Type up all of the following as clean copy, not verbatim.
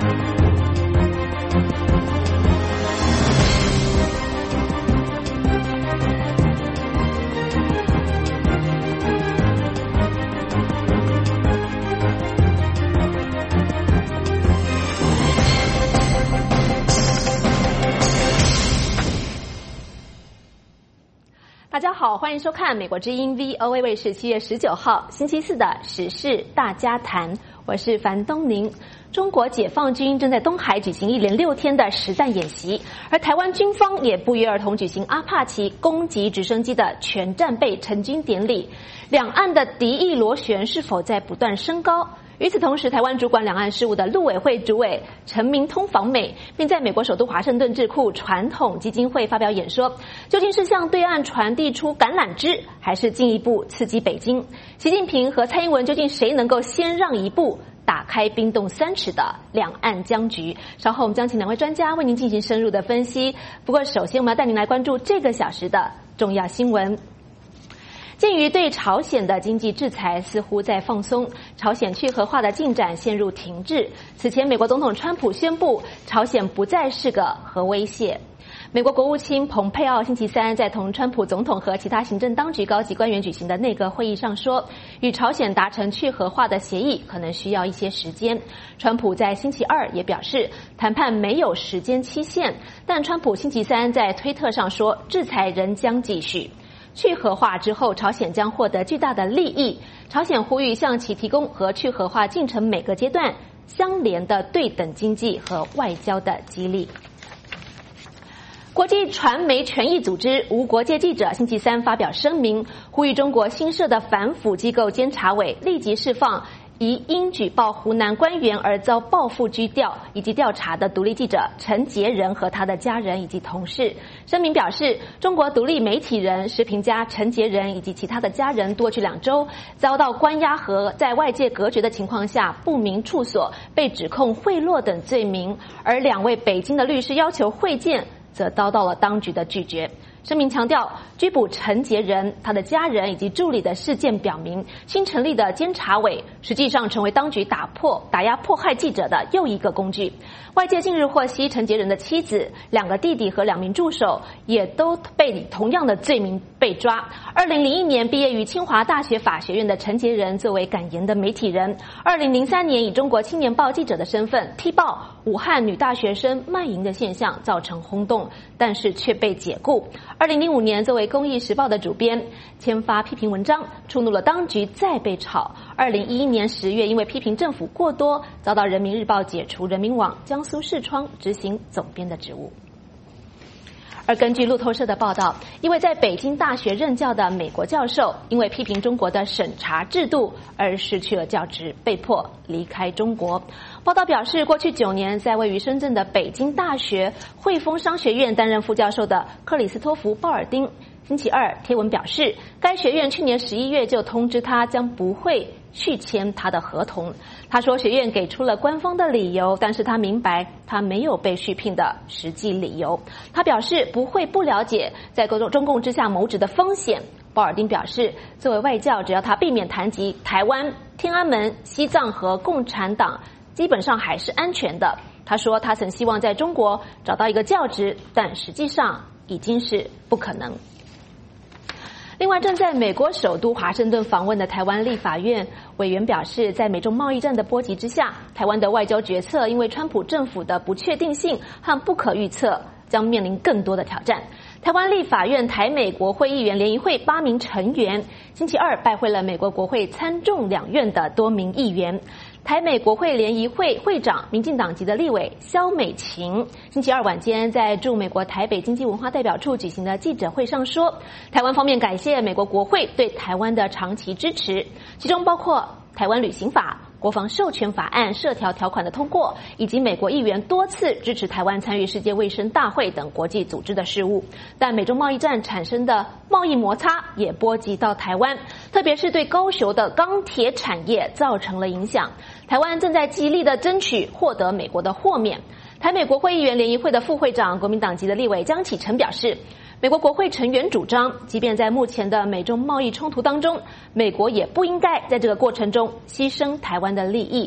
大家好，欢迎收看美国之音 VOA 卫视7月19号星期四的时事大家谈，我是樊东宁。中国解放军正在东海举行一连6天的实弹演习，而台湾军方也不约而同举行阿帕奇攻击直升机的全战备成军典礼。两岸的敌意螺旋是否在不断升高？与此同时，台湾主管两岸事务的陆委会主委陈明通访美，并在美国首都华盛顿智库传统基金会发表演说，究竟是向对岸传递出橄榄枝，还是进一步刺激北京？习近平和蔡英文究竟谁能够先让一步，打开冰冻3尺的两岸僵局？稍后我们将请2位专家为您进行深入的分析。不过首先我们要带您来关注这个小时的重要新闻。鉴于对朝鲜的经济制裁似乎在放松，朝鲜去核化的进展陷入停滞。此前，美国总统川普宣布，朝鲜不再是个核威胁。美国国务卿蓬佩奥星期三在同川普总统和其他行政当局高级官员举行的内阁会议上说，与朝鲜达成去核化的协议可能需要一些时间。川普在星期二也表示，谈判没有时间期限，但川普星期三在推特上说，制裁仍将继续。去核化之后，朝鲜将获得巨大的利益。朝鲜呼吁向其提供和去核化进程每个阶段相连的对等经济和外交的激励。国际传媒权益组织无国界记者星期三发表声明，呼吁中国新设的反腐机构监察委立即释放因举报湖南官员而遭报复拘调以及调查的独立记者陈杰仁和他的家人以及同事。声明表示，中国独立媒体人、时评家陈杰仁以及其他的家人过去2周遭到关押和在外界隔绝的情况下不明处所，被指控贿赂等罪名，而2位北京的律师要求会见，则遭到了当局的拒绝。声明强调，拘捕陈杰仁、他的家人以及助理的事件表明，新成立的监察委实际上成为当局打压迫害记者的又一个工具。外界近日获悉，陈杰仁的妻子、2个弟弟和2名助手也都被以同样的罪名被抓。2001年毕业于清华大学法学院的陈杰仁作为敢言的媒体人，2003年以中国青年报记者的身份踢爆武汉女大学生卖淫的现象，造成轰动，但是却被解雇。2005年作为公益时报的主编，签发批评文章，触怒了当局，再被炒。2011年10月，因为批评政府过多，遭到人民日报解除人民网江苏视窗执行总编的职务。而根据路透社的报道，一位在北京大学任教的美国教授，因为批评中国的审查制度而失去了教职，被迫离开中国。报道表示，过去9年在位于深圳的北京大学汇丰商学院担任副教授的克里斯托弗·鲍尔丁，星期二贴文表示，该学院去年11月就通知他将不会续签他的合同。他说，学院给出了官方的理由，但是他明白他没有被续聘的实际理由。他表示不会不了解在中共之下谋职的风险。鲍尔丁表示，作为外教，只要他避免谈及台湾、天安门、西藏和共产党，基本上还是安全的。他说，他曾希望在中国找到一个教职，但实际上已经是不可能。另外，正在美国首都华盛顿访问的台湾立法院委员表示，在美中贸易战的波及之下，台湾的外交决策因为川普政府的不确定性和不可预测，将面临更多的挑战。台湾立法院台美国会议员联谊会8名成员星期二拜会了美国国会参众两院的多名议员。台美国会联谊会会长民进党籍的立委萧美琴星期二晚间在驻美国台北经济文化代表处举行的记者会上说，台湾方面感谢美国国会对台湾的长期支持，其中包括台湾旅行法、国防授权法案涉条条款的通过，以及美国议员多次支持台湾参与世界卫生大会等国际组织的事务。但美中贸易战产生的贸易摩擦也波及到台湾，特别是对高雄的钢铁产业造成了影响。台湾正在极力的争取获得美国的豁免。台美国会议员联谊会的副会长国民党籍的立委江启臣表示，美国国会成员主张，即便在目前的美中贸易冲突当中，美国也不应该在这个过程中牺牲台湾的利益。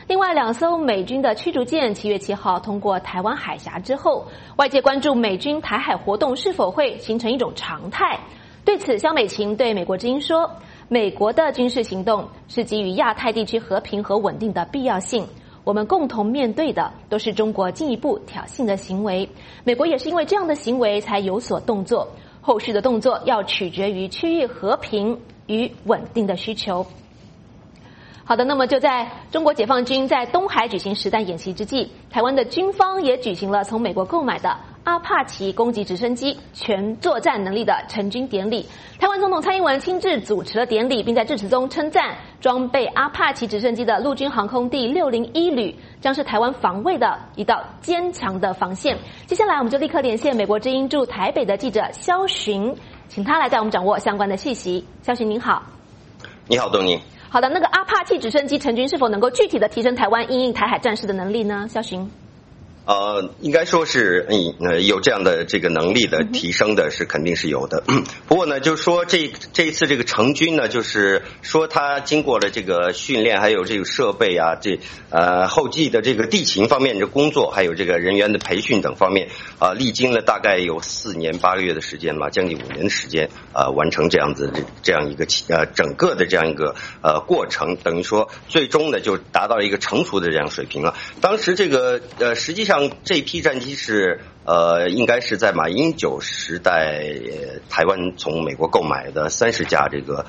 另外，2艘美军的驱逐舰7月7号通过台湾海峡之后，外界关注美军台海活动是否会形成一种常态。对此，萧美琴对美国之音说，美国的军事行动是基于亚太地区和平和稳定的必要性，我们共同面对的都是中国进一步挑衅的行为，美国也是因为这样的行为才有所动作，后续的动作要取决于区域和平与稳定的需求。好的，那么就在中国解放军在东海举行实弹演习之际，台湾的军方也举行了从美国购买的阿帕奇攻击直升机全作战能力的成军典礼。台湾总统蔡英文亲自主持了典礼，并在致辞中称赞装备阿帕奇直升机的陆军航空第601旅将是台湾防卫的一道坚强的防线。接下来我们就立刻连线美国之音驻台北的记者萧寻，请他来带我们掌握相关的信息。萧寻您好。 你好，东尼。 好的，那个阿帕奇直升机成军是否能够具体的提升台湾因应台海战事的能力呢？萧寻。 应该说是有这样的这个能力的提升的是肯定是有的。不过呢，就是说这一次这个成军呢，就是说它经过了这个训练，还有这个设备啊，后继的这个地勤方面的工作，还有这个人员的培训等方面历经了大概有4年8个月的时间嘛，将近5年的时间完成这样一个整个的这样一个过程，等于说最终呢就达到一个成熟的这样水平了。当时这个实际上这批战机是应该是在马英九时代台湾从美国购买的30架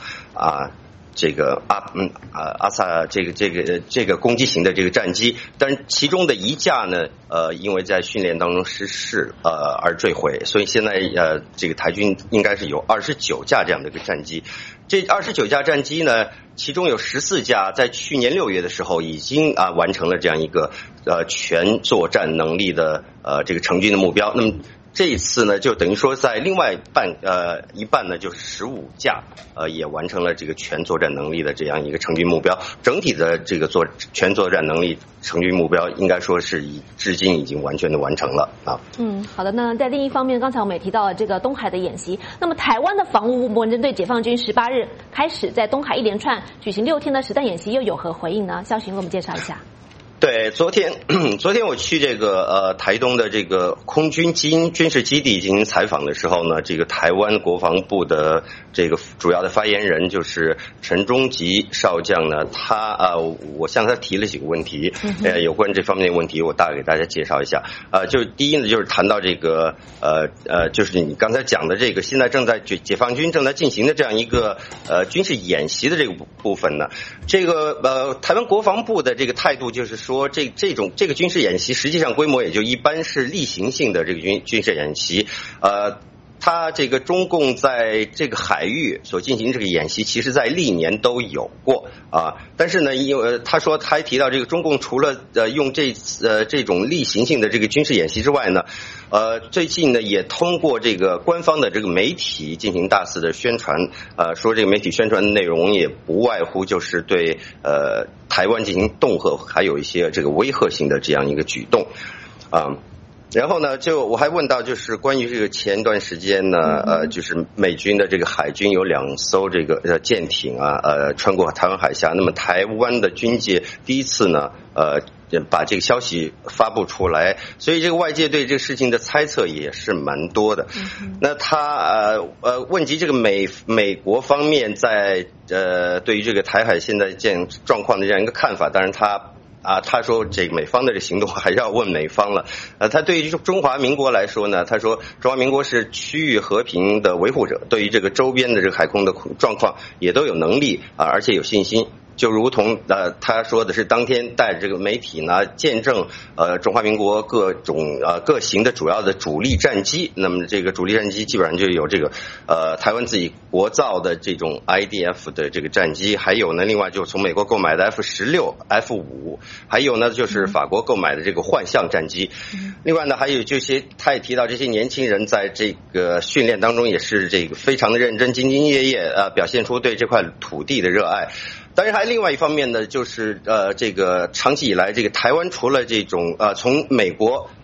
阿萨这个攻击型的这个战机，但其中的1架呢因为在训练当中失事而坠毁，所以现在这个台军应该是有29架这样的一个战机。这29架战机呢，其中有14架在去年6月的时候已经完成了这样一个全作战能力的这个成军的目标。那么这一次呢，就等于说在另外一半呢，就是15架也完成了这个全作战能力的这样一个成军目标。整体的这个全作战能力成军目标，应该说是至今已经完全的完成了啊。 好的。那在另一方面，刚才我们也提到了这个东海的演习。那么台湾的防务部门针对解放军18日开始在东海一连串举行6天的实弹演习，又有何回应呢？萧寻为我们介绍一下。 对，昨天我去这个台东的这个空军军事基地进行采访的时候呢，这个台湾国防部的这个主要的发言人就是陈忠吉少将呢，我向他提了几个问题，有关这方面的问题，我大概给大家介绍一下。就第一呢，就是谈到这个就是你刚才讲的这个现在正在解放军正在进行的这样一个军事演习的这个部分呢，这个台湾国防部的这个态度就是说，这个军事演习实际上规模也就一般是例行性的这个军事演习，他这个中共在这个海域所进行这个演习，其实在历年都有过但是呢，因为他说他还提到这个中共除了用这种例行性的这个军事演习之外呢，最近呢也通过这个官方的这个媒体进行大肆的宣传，说这个媒体宣传的内容也不外乎就是对台湾进行恫吓，还有一些这个威吓性的这样一个举动然后呢，我还问到，就是关于这个前一段时间呢，就是美军的这个海军有2艘这个舰艇穿过台湾海峡，那么台湾的军界第一次呢，把这个消息发布出来，所以这个外界对这个事情的猜测也是蛮多的。那他问及这个美国方面在对于这个台海现在这样状况的这样一个看法，当然他说这个美方的这行动还是要问美方了。他对于中华民国来说呢，他说中华民国是区域和平的维护者，对于这个周边的这个海空的状况也都有能力而且有信心。就如同他说的是当天带着这个媒体呢见证中华民国各型的主要的主力战机，那么这个主力战机基本上就有这个台湾自己国造的这种 IDF 的这个战机，还有呢另外就是从美国购买的 F-16、F-5，还有呢就是法国购买的这个幻象战机。另外呢还有这些，他也提到这些年轻人在这个训练当中也是这个非常的认真，兢兢业业表现出对这块土地的热爱。当然还另外一方面呢，就是这个长期以来这个台湾除了这种从美国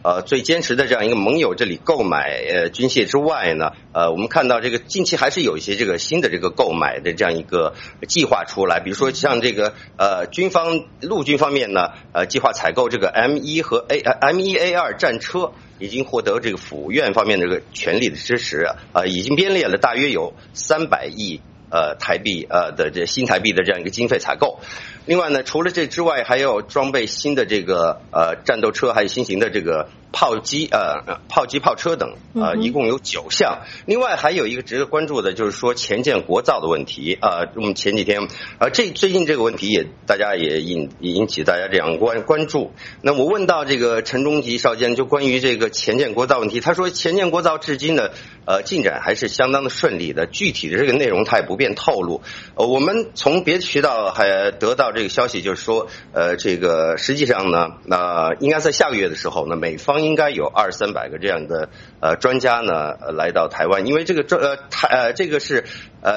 最坚实的这样一个盟友这里购买军械之外呢，我们看到这个近期还是有一些这个新的这个购买的这样一个计划出来，比如说像这个陆军方面呢，计划采购这个 M1A2 战车，已经获得这个府院方面这个全力的支持，已经编列了大约有300亿台币的这新台币的这样一个经费采购。另外呢，除了这之外，还有装备新的这个战斗车，还有新型的这个炮机、炮车等，一共有9项。另外还有一个值得关注的，就是说前建国造的问题。我们前几天最近这个问题大家也引起大家这样关注。那我问到这个陈忠吉少监，就关于这个前建国造问题，他说前建国造至今的进展还是相当的顺利的，具体的这个内容他也不便透露。我们从别的渠道还得到这个消息，就是说这个实际上呢，应该在下个月的时候呢，美方应该有200-300个这样的专家呢来到台湾，因为这个这个是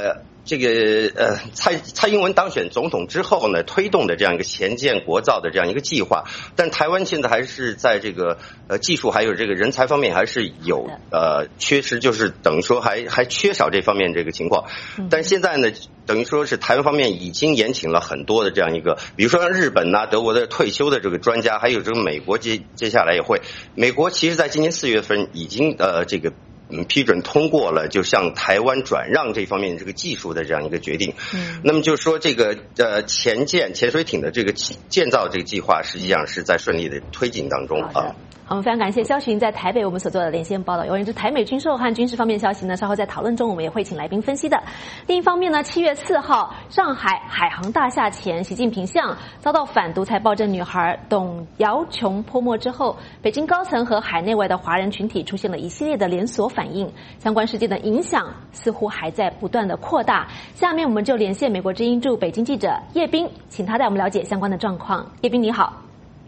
蔡英文当选总统之后呢，推动的这样一个前建国造的这样一个计划，但台湾现在还是在这个技术还有这个人才方面还是有缺失，就是等于说还缺少这方面这个情况。但现在呢，等于说是台湾方面已经延请了很多的这样一个，比如说日本呐、德国的退休的这个专家，还有这个美国接下来也会，美国其实在今年4月份已经这个批准通过了，就向台湾转让这方面这个技术的这样一个决定。那么就是说这个潜水艇的这个建造这个计划，实际上是在顺利的推进当中啊。 我们非常感谢萧群在台北我们所做的连线报道。有关于台美军售和军事方面的消息呢，稍后在讨论中我们也会请来宾分析的。另一方面呢，7月4号上海海航大厦前，习近平像遭到反独裁暴政女孩董瑶琼泼墨之后，北京高层和海内外的华人群体出现了一系列的连锁反应，相关事件的影响似乎还在不断的扩大。下面我们就连线美国之音驻北京记者叶斌，请他带我们了解相关的状况。叶斌你好。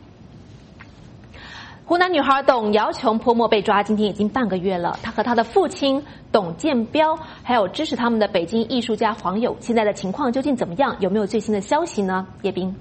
湖南女孩董瑶琼泼墨被抓，今天已经半个月了。她和她的父亲董建彪，还有支持他们的北京艺术家黄友，现在的情况究竟怎么样？有没有最新的消息呢？叶斌，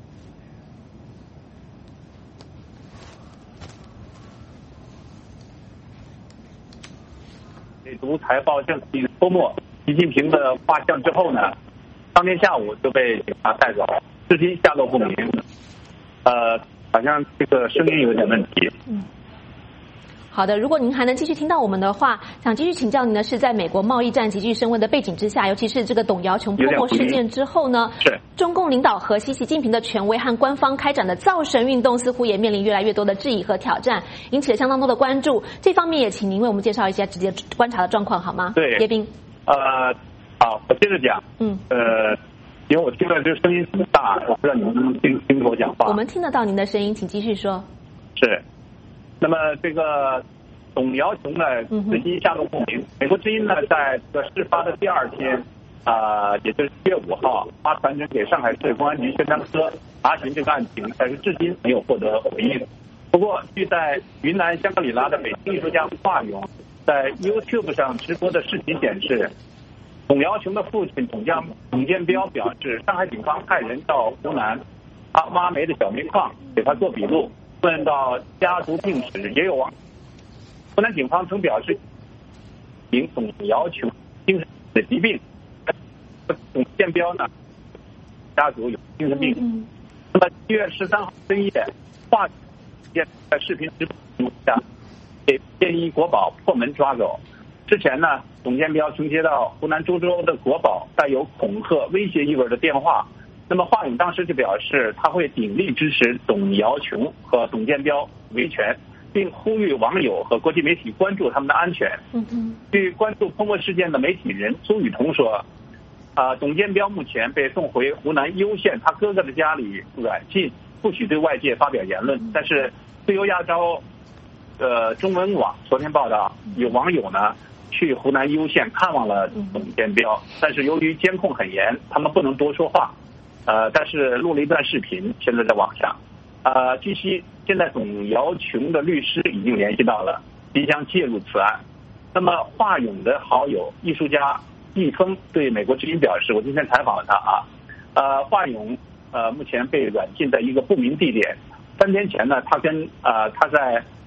独裁暴政泼墨习近平的画像之后呢，当天下午就被警察带走，至今下落不明。好像这个声音有点问题。 好的，如果您还能继续听到我们的话，想继续请教您的是，在美国贸易战急剧升温的背景之下，尤其是这个董瑶琼泼墨事件之后呢，中共领导核心习近平的权威和官方开展的造神运动似乎也面临越来越多的质疑和挑战，引起了相当多的关注。这方面也请您为我们介绍一下直接观察的状况好吗？ 对， 叶斌。 好，我接着讲。因为我听到这个声音很大，我不知道你们能不能听我讲话。 我们听得到您的声音，请继续说。 是，那么这个董瑶琼呢，至今下落不明。美国之音呢，在这个事发的第2天，也就是7月5号，发传真给上海市公安局宣传科查询这个案情，但是至今没有获得回应。不过，据在云南香格里拉的北京艺术家华勇在 YouTube 上直播的视频显示，董瑶琼的父亲董建彪表示，上海警方派人到湖南，他挖煤的小煤矿给他做笔录，问到家族病史也有啊。湖南警方曾表示，董瑶琼精神的疾病，董建彪呢家族有精神病。那么7月13号深夜，华也在视频直播下被便衣国保破门抓走。之前呢，董建彪曾接到湖南株洲的国保带有恐吓威胁意味的电话，那么华勇当时就表示他会鼎力支持董瑶琼和董建彪维权，并呼吁网友和国际媒体关注他们的安全。据关注泼墨事件的媒体人苏雨桐说，董建彪目前被送回湖南攸县他哥哥的家里软禁，不许对外界发表言论。但是自由亚洲中文网昨天报道，有网友呢去湖南攸县看望了董建彪，但是由于监控很严，他们不能多说话。但是录了一段视频，现在在网上。据悉，现在董瑶琼的律师已经联系到了，即将介入此案。那么华勇的好友艺术家易峰对美国之音表示，我今天采访了他华勇目前被软禁在一个不明地点。3天前呢，他在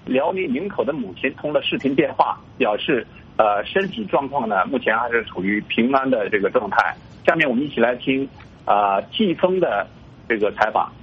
辽宁营口的母亲通了视频电话，表示身体状况呢目前还是处于平安的这个状态。下面我们一起来听季风的这个采访。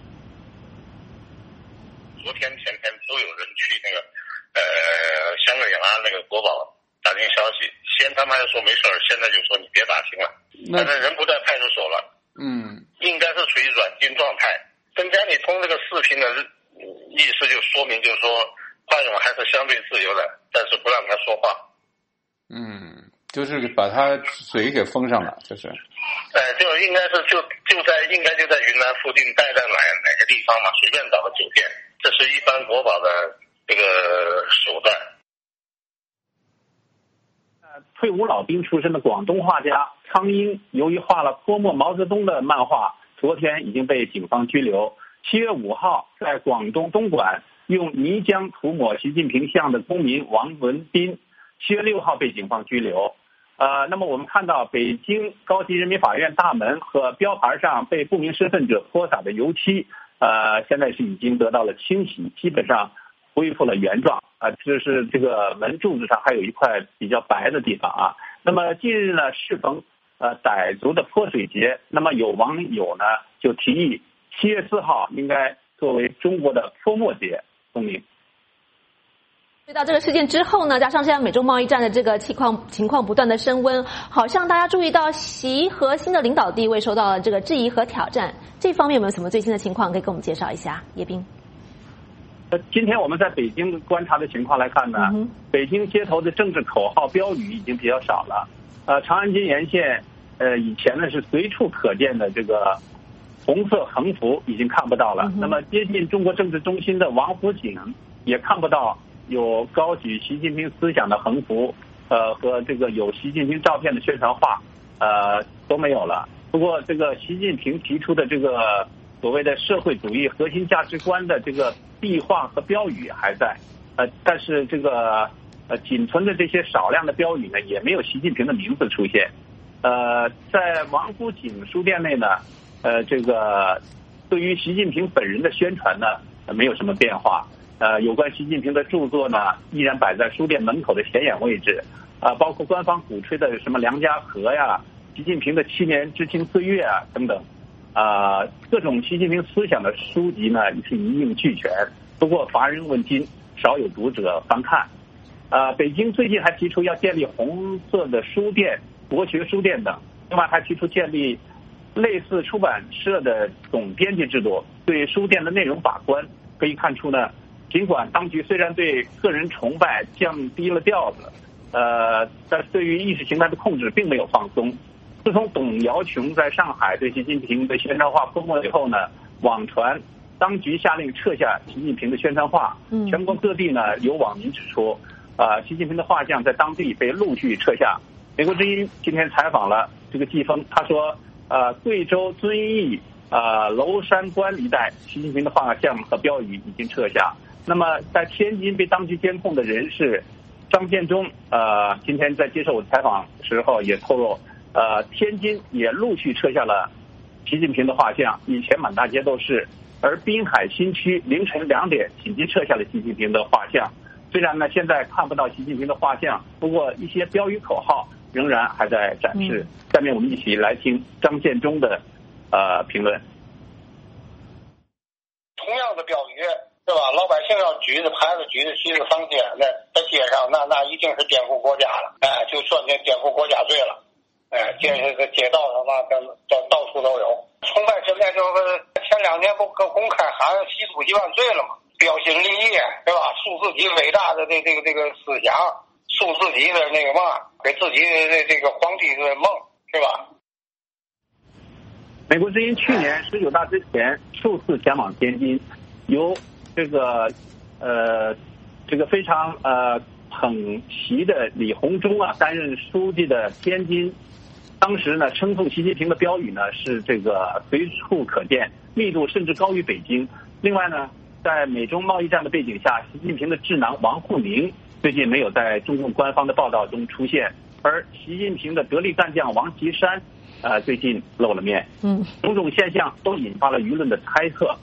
昨天前天都有人去那个香格里拉那个国宝打听消息，先他们还说没事儿，现在就说你别打听了，反正人不在派出所了，应该是处于软禁状态。跟家里通这个视频的意思就说明就是说华勇还是相对自由的，但是不让他说话。 就是把他嘴给封上了，就是。 就应该是应该就在云南附近待在哪个地方嘛，随便找个酒店，这是一般国宝的这个手段。 退伍老兵出身的广东画家苍鹰，由于画了泼墨毛泽东的漫画，昨天已经被警方拘留。7月5号，在广东东莞用泥浆涂抹习近平像的公民王文斌，7月6号被警方拘留。那么我们看到北京高级人民法院大门和标牌上被不明身份者泼洒的油漆，现在是已经得到了清洗，基本上恢复了原状。就是这个门柱子上还有一块比较白的地方啊。那么近日呢，适逢傣族的泼水节，那么有网友呢就提议7月4号应该作为中国的泼墨节。宋明。 遇到这个事件之后呢，加上现在美中贸易战的这个情况不断的升温，好像大家注意到习核心的领导地位受到了这个质疑和挑战，这方面有没有什么最新的情况可以跟我们介绍一下？叶斌。 今天我们在北京观察的情况来看呢，北京街头的政治口号标语已经比较少了。长安街沿线以前呢是随处可见的这个红色横幅已经看不到了。那么接近中国政治中心的王府井也看不到有高举习近平思想的横幅，和这个有习近平照片的宣传画，都没有了。不过这个习近平提出的这个所谓的社会主义核心价值观的这个壁画和标语还在，但是这个仅存的这些少量的标语呢，也没有习近平的名字出现。在王府井书店内呢，这个对于习近平本人的宣传呢，没有什么变化。有关习近平的著作呢，依然摆在书店门口的显眼位置，包括官方鼓吹的什么梁家河呀、习近平的7年知青岁月啊等等，各种习近平思想的书籍呢是一应俱全，不过乏人问津，少有读者翻看。北京最近还提出要建立红色的书店、国学书店等，另外还提出建立类似出版社的总编辑制度，对书店的内容把关。可以看出呢，尽管当局虽然对个人崇拜降低了调子，但是对于意识形态的控制并没有放松。自从董瑶琼在上海对习近平的宣传画泼墨以后呢，网传当局下令撤下习近平的宣传画，全国各地呢有网民指出，习近平的画像在当地被陆续撤下。美国之音今天采访了这个季风，他说，贵州遵义娄山关一带习近平的画像和标语已经撤下。那么在天津被当局监控的人士张建中，今天在接受我采访时候也透露，天津也陆续撤下了习近平的画像，以前满大街都是。而滨海新区凌晨2点紧急撤下了习近平的画像。虽然呢现在看不到习近平的画像，不过一些标语口号仍然还在展示。下面我们一起来听张建中的评论。 同样的标语是吧？老百姓要举着牌子举着旗子上街，那在街上那一定是颠覆国家了，就算颠覆国家罪了。街道上到处都有。崇拜身边就是前2年不公开喊习主席万岁了吗？标新立异是吧？树自己伟大的这个思想，树自己的那个嘛，给自己的这个皇帝的梦是吧？ 美国之音去年19大之前数次前往天津，由这个非常捧习的李鸿忠担任书记的天津，当时呢称颂习近平的标语呢是这个随处可见，密度甚至高于北京。另外呢，在美中贸易战的背景下，习近平的智囊王沪宁最近没有在中共官方的报道中出现，而习近平的得力干将王岐山最近露了面。种种现象都引发了舆论的猜测。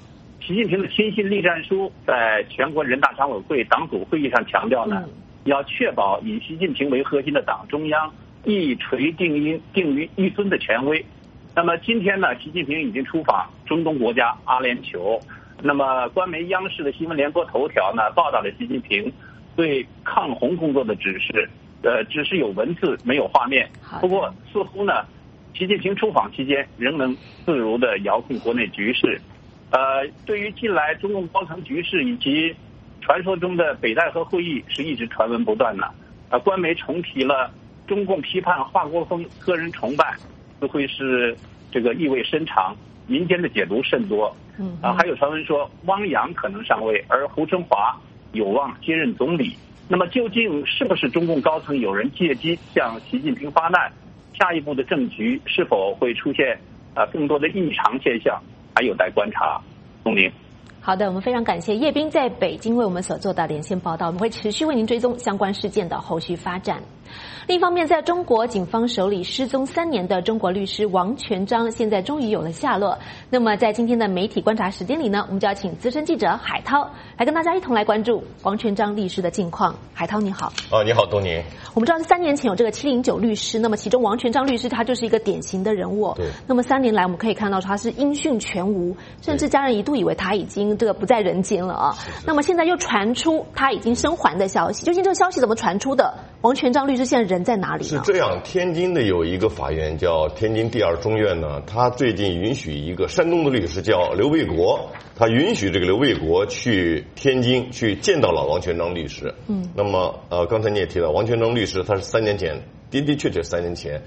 习近平的亲信栗战书在全国人大常委会党组会议上强调呢，要确保以习近平为核心的党中央一锤定音定于一尊的权威。那么今天呢，习近平已经出访中东国家阿联酋。那么官媒央视的新闻联播头条呢，报道了习近平对抗洪工作的指示，只是有文字没有画面。不过似乎呢，习近平出访期间仍能自如地遥控国内局势。对于近来中共高层局势以及传说中的北戴河会议是一直传闻不断的。官媒重提了中共批判华国锋个人崇拜，似乎是这个意味深长，民间的解读甚多。还有传闻说汪洋可能上位，而胡春华有望接任总理。那么究竟是不是中共高层有人借机向习近平发难？下一步的政局是否会出现更多的异常现象，还有待观察。钟宁。 好的，我们非常感谢叶斌在北京为我们所做的连线报道，我们会持续为您追踪相关事件的后续发展。另一方面，在中国警方手里失踪3年的中国律师王全璋，现在终于有了下落。那么在今天的媒体观察时间里呢，我们就要请资深记者海涛来跟大家一同来关注王全璋律师的近况。海涛你好。 你好，东宁。 我们知道3年前有这个709律师，那么其中王全璋律师他就是一个典型的人物。 对。 那么3年来我们可以看到他是音讯全无，甚至家人一度以为他已经这个不在人间了啊。那么现在又传出他已经生还的消息，究竟这个消息怎么传出的？王全璋律师现在人在哪里呢？ 是这样，天津的有一个法院叫天津第2中院呢，他最近允许一个山东的律师叫刘卫国，他允许这个刘卫国去天津去见到了王全璋律师。那么刚才你也提到王全璋律师，他是3年前，的确3年前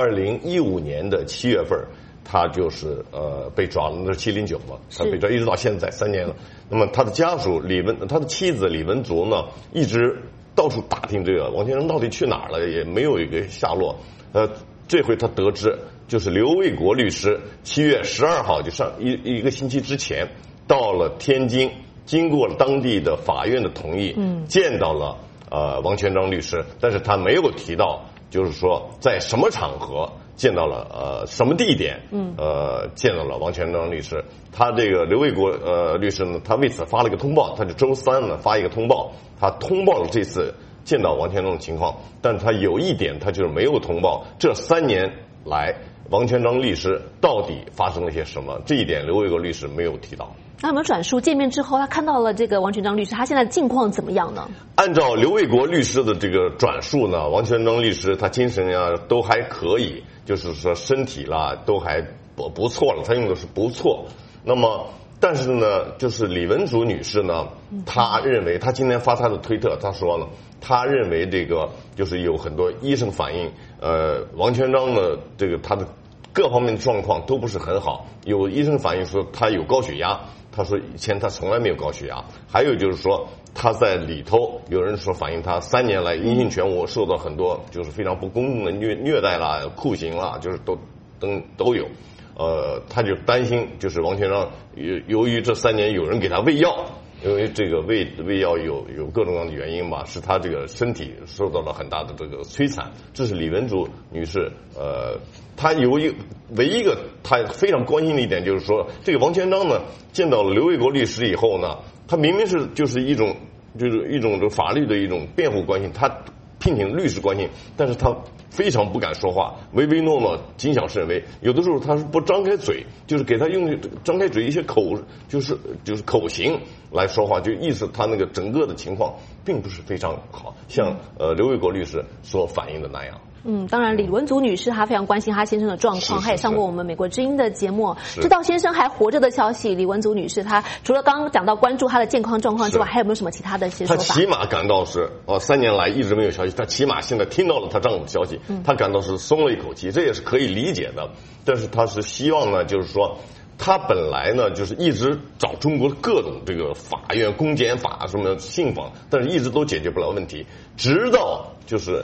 ，2015年的7月份，他就是被抓了，那是709嘛，他被抓一直到现在3年了。那么他的家属他的妻子李文竹呢，一直到处打听这个王全璋到底去哪儿了，也没有一个下落。这回他得知，就是刘卫国律师7月12号就上一个星期之前到了天津，经过了当地的法院的同意，见到了王全璋律师，但是他没有提到，就是说在什么场合见到了什么地点见到了王全璋律师。他这个刘卫国律师呢，他为此发了一个通报，他就周3呢发一个通报，他通报了这次见到王全璋的情况，但他有一点他就是没有通报这3年来王全璋律师到底发生了些什么，这一点刘卫国律师没有提到。 那有没有转述见面之后他看到了这个王全璋律师，他现在的境况怎么样呢？ 按照刘卫国律师的这个转述呢，王全璋律师他精神呀都还可以，就是说身体啦都还不错了，他用的是不错。那么但是呢，就是李文竹女士呢，她认为，她今天发她的推特，她说呢，她认为这个就是有很多医生反映，王全璋呢，这个他的各方面的状况都不是很好，有医生反映说他有高血压，他说以前他从来没有高血压，还有就是说他在里头有人说反映他3年来音讯全无，受到很多就是非常不公正的虐待啦、酷刑啦，就是都有。他就担心，就是王全璋由于这3年有人给他喂药，因为这个喂药有各种各样的原因吧，使他这个身体受到了很大的这个摧残。这是李文竹女士，她唯一一个她非常关心的一点就是说，这个王全璋呢见到了刘卫国律师以后呢，他明明是就是一种法律的一种辩护关系，他聘请律师关系，但是他非常不敢说话，唯唯诺诺，谨小慎微。有的时候他是不张开嘴，就是给他用张开嘴一些就是口型来说话，就意思他那个整个的情况并不是非常好，像刘卫国律师所反映的那样。 当然李文竹女士她非常关心她先生的状况，她也上过我们美国之音的节目，知道先生还活着的消息。李文竹女士她除了刚刚讲到关注她的健康状况之外，还有没有什么其他的一些说法？ 她起码感到是3年来一直没有消息，她起码现在听到了她丈夫的消息，她感到是松了一口气，这也是可以理解的。但是她是希望呢，就是说他本来呢就是一直找中国各种这个法院公检法什么信访，但是一直都解决不了问题，直到就是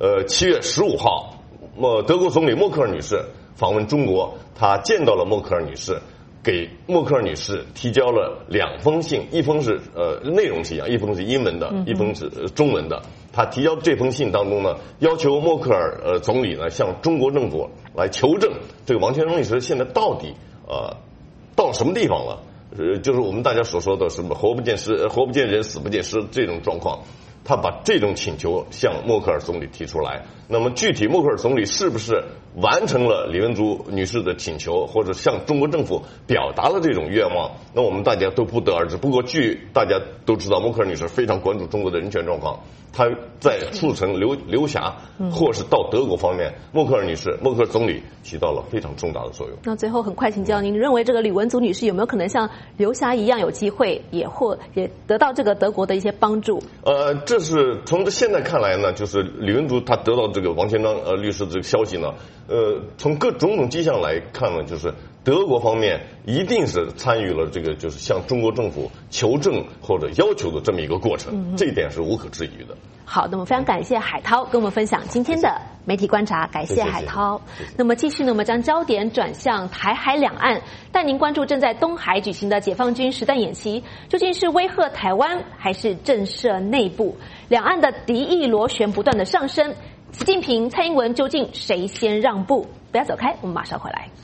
7月15号，德国总理默克尔女士访问中国，她见到了默克尔女士，给默克尔女士提交了2封信，一封是内容是一样，一封是英文的，一封是中文的。她提交这封信当中呢，要求默克尔总理呢向中国政府来求证这个王全璋律师现在到底到什么地方了， 就是我们大家所说的什么活不见人死不见尸这种状况，他把这种请求向默克尔总理提出来。那么具体默克尔总理是不是完成了李文竹女士的请求，或者向中国政府表达了这种愿望，那我们大家都不得而知。不过据大家都知道，默克尔女士非常关注中国的人权状况，她在促成刘霞或是到德国方面，默克尔总理起到了非常重大的作用。 那最后很快请教您，认为这个李文竹女士有没有可能像刘霞一样有机会也得到这个德国的一些帮助？ 这是从现在看来呢，就是李文竹她得到这个王千章律师这个消息呢，从各种迹象来看呢，就是德国方面一定是参与了这个就是向中国政府求证或者要求的这么一个过程，这一点是无可置疑的。 好，那么非常感谢海涛跟我们分享今天的媒体观察，感谢海涛。那么继续呢，我们将焦点转向台海两岸，带您关注正在东海举行的解放军实弹演习，究竟是威吓台湾还是震慑内部？两岸的敌意螺旋不断的上升，习近平、蔡英文究竟谁先让步？不要走开，我们马上回来。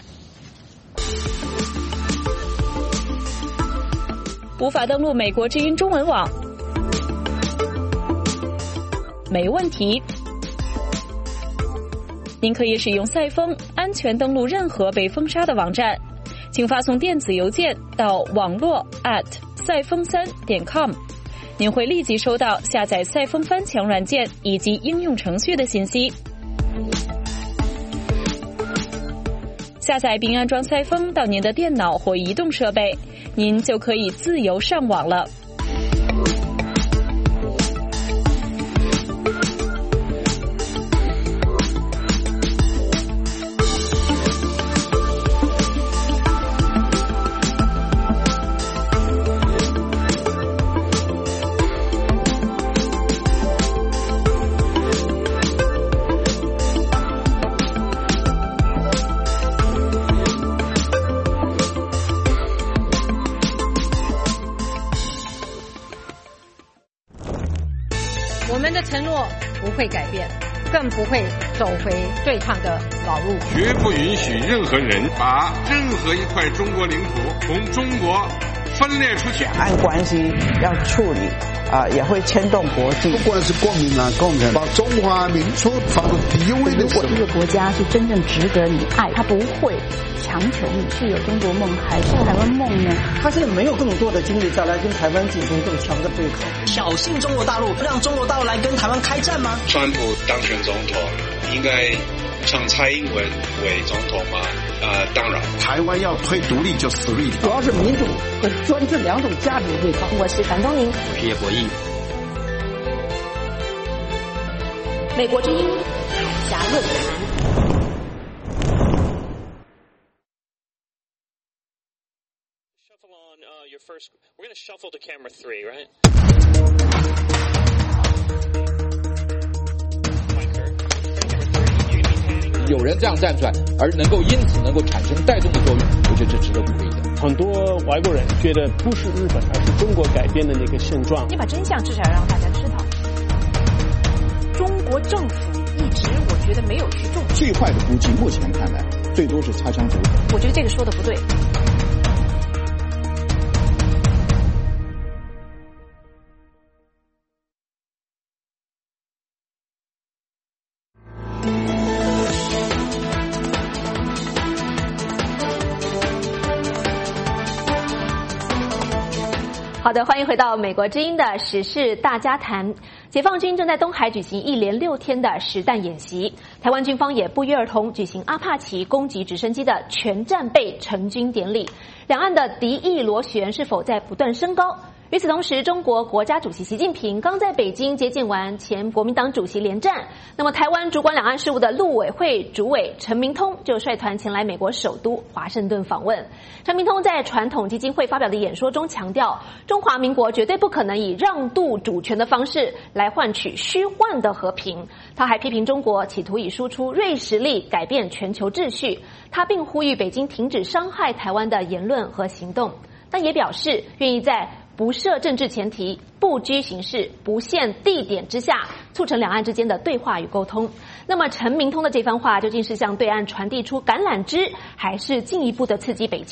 无法登录美国之音中文网？没问题，您可以使用赛风安全登录任何被封杀的网站，请发送电子邮件到网络@赛风3.com， 您会立即收到下载赛风翻墙软件以及应用程序的信息。下载并安装赛风到您的电脑或移动设备，您就可以自由上网了。 我们的承诺不会改变，更不会走回对抗的老路， 绝不允许任何人把任何一块中国领土从中国分裂出去。 两岸关系要处理也会牵动国际。 不管是国民党、共产党，把中华民族放到第一位的时候， 如果这个国家是真正值得你爱，他不会强求你是有中国梦还是台湾梦呢？ 他现在没有更多的精力再来跟台湾进行更强的对抗， 挑衅中国大陆，让中国大陆来跟台湾开战吗？ 川普当选总统，应该像蔡英文为总统吗？当然。 台湾要推独立就死路一条， 主要是民主和专制两种价值对抗。 我是樊东宁， 我是叶国义。 美国之音海峡论坛。 We're going to shuffle to camera 3, right? 有人这样站出来，而因此能够产生带动的作用，我觉得这值得鼓励的。 很多外国人觉得不是日本，而是中国改变的那个现状。 你把真相至少要让大家知道。中国政府一直我觉得没有去重视。 最坏的估计，目前看来，最多是擦枪走火。 我觉得这个说的不对。 好的，欢迎回到美国之音的时事大家谈。解放军正在东海举行一连6天的实弹演习，台湾军方也不约而同举行阿帕奇攻击直升机的全战备成军典礼。两岸的敌意螺旋是否在不断升高？与此同时，中国国家主席习近平刚在北京接见完前国民党主席连战，那么台湾主管两岸事务的陆委会主委陈明通就率团前来美国首都华盛顿访问。陈明通在传统基金会发表的演说中强调，中华民国绝对不可能以让渡主权的方式来换取虚幻的和平。他还批评中国企图以输出锐实力改变全球秩序，他并呼吁北京停止伤害台湾的言论和行动，但也表示愿意在不设政治前提、不拘形式、不限地点之下，促成两岸之间的对话与沟通。那么陈明通的这番话究竟是向对岸传递出橄榄枝，还是进一步的刺激北京？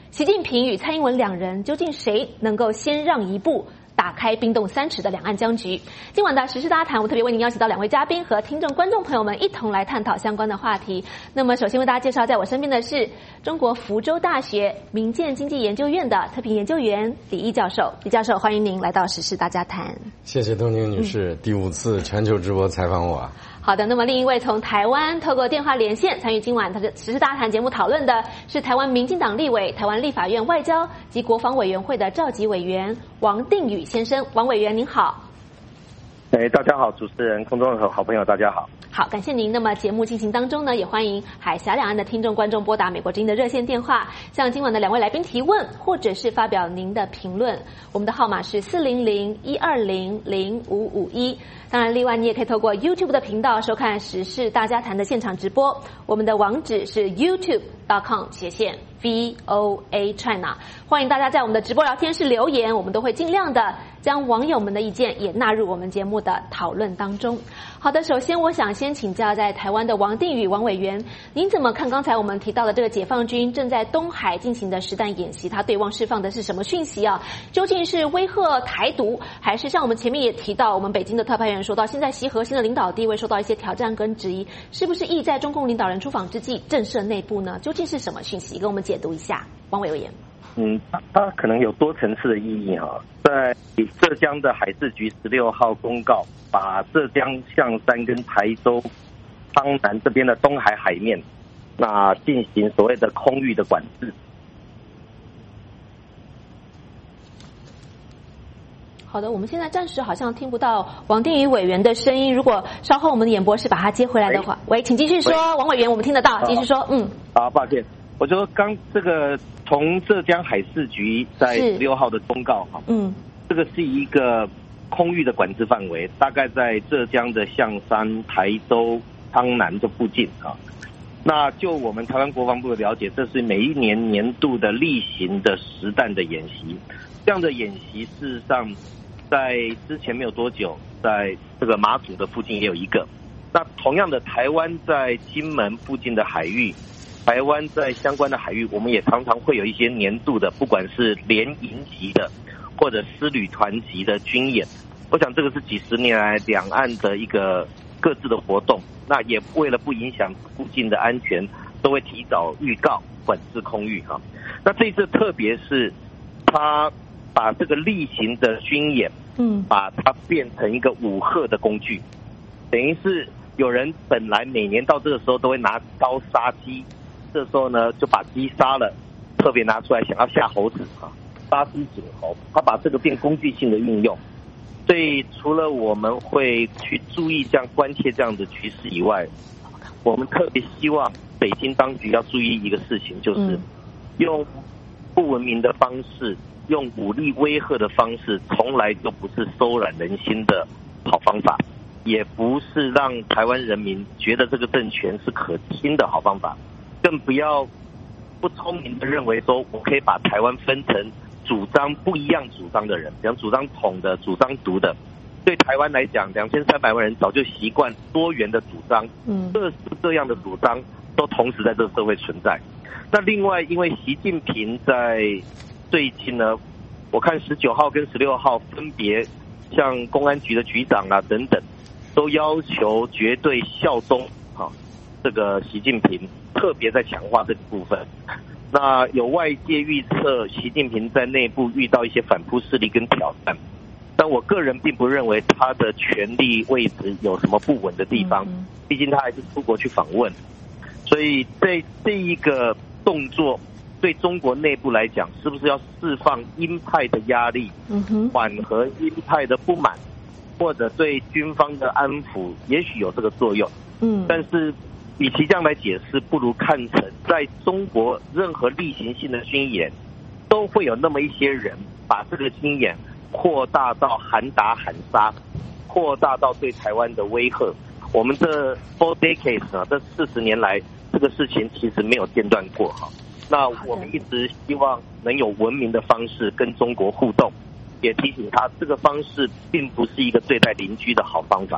习近平与蔡英文两人究竟谁能够先让一步，打开冰冻3尺的两岸僵局？今晚的时事大谈，我特别为您邀请到2位嘉宾和听众观众朋友们一同来探讨相关的话题。那么首先为大家介绍，在我身边的是中国福州大学民建经济研究院的特聘研究员李毅教授。李教授，欢迎您来到时事大家谈。 谢谢东宁女士，第5次全球直播采访我。 好的，那么另一位从台湾透过电话连线参与今晚的时事大谈节目讨论的是台湾民进党立委、台湾立法院外交及国防委员会的召集委员王定宇先生。王委员您好。 大家好，主持人、空中的好朋友大家好。 好，感谢您。那么节目进行当中呢，也欢迎海峡两岸的听众观众拨打美国之音的热线电话，向今晚的2位来宾提问，或者是发表您的评论。我们的号码是400-120-0551。当然，另外你也可以透过 YouTube 的频道收看时事大家谈的现场直播。我们的网址是 youtube.com/VOA China。欢迎大家在我们的直播聊天室留言，我们都会尽量的将网友们的意见也纳入我们节目的讨论当中。好的，首先我想先请教在台湾的王定宇王委员，您怎么看刚才我们提到的这个解放军正在东海进行的实弹演习，它对外释放的是什么讯息啊？究竟是威吓台独，还是像我们前面也提到，我们北京的特派员说到，现在习核心的领导地位受到一些挑战跟质疑，是不是意在中共领导人出访之际震慑内部呢？究竟是什么讯息？跟我们解读一下，王委员。 它可能有多层次的意义哈。在浙江的海事局16号公告，把浙江象山跟台州、苍南这边的东海海面，那进行所谓的空域的管制。 好的，我们现在暂时好像听不到王定宇委员的声音，如果稍后我们的演播室把他接回来的话，喂，请继续说，王委员，我们听得到，继续说。 好，抱歉。我就说刚这个从浙江海事局在16号的公告哈，这个是一个空域的管制范围，大概在浙江的象山、台州、苍南这附近啊。那就我们台湾国防部的了解，这是每一年年度的例行的实弹的演习。这样的演习事实上在之前没有多久，在这个马祖的附近也有一个。那同样的，台湾在金门附近的海域，台湾在相关的海域，我们也常常会有一些年度的，不管是联营级的或者师旅团级的军演。我想这个是几十年来两岸的一个各自的活动，那也为了不影响附近的安全，都会提早预告管制空域哈。那这一次特别是他把这个例行的军演，把它变成一个武吓的工具，等于是有人本来每年到这个时候都会拿刀杀鸡。这时候呢，就把鸡杀了，特别拿出来想要吓猴子啊，杀鸡儆猴。他把这个变工具性的运用，所以除了我们会去注意这样关切这样的局势以外，我们特别希望北京当局要注意一个事情，就是用不文明的方式，用武力威吓的方式，从来就不是收揽人心的好方法，也不是让台湾人民觉得这个政权是可亲的好方法。更不要不聪明的认为说，我可以把台湾分成主张不一样主张的人，比方主张统的、主张独的。对台湾来讲，2300万人早就习惯多元的主张，各式各样的主张都同时在这个社会存在。那另外，因为习近平在最近呢，我看19号跟16号分别像公安局的局长啊等等，都要求绝对效忠这个习近平，特别在强化这个部分。那有外界预测习近平在内部遇到一些反扑势力跟挑战，但我个人并不认为他的权力位置有什么不稳的地方，毕竟他还是出国去访问。所以在这一个动作对中国内部来讲，是不是要释放鹰派的压力，缓和鹰派的不满，或者对军方的安抚，也许有这个作用。但是与其这样来解释，不如看成在中国任何例行性的军演，都会有那么一些人把这个军演扩大到喊打喊杀，扩大到对台湾的威吓。我们这 4 decades 呢，这40年来，这个事情其实没有间断过哈。那我们一直希望能有文明的方式跟中国互动，也提醒他这个方式并不是一个对待邻居的好方法。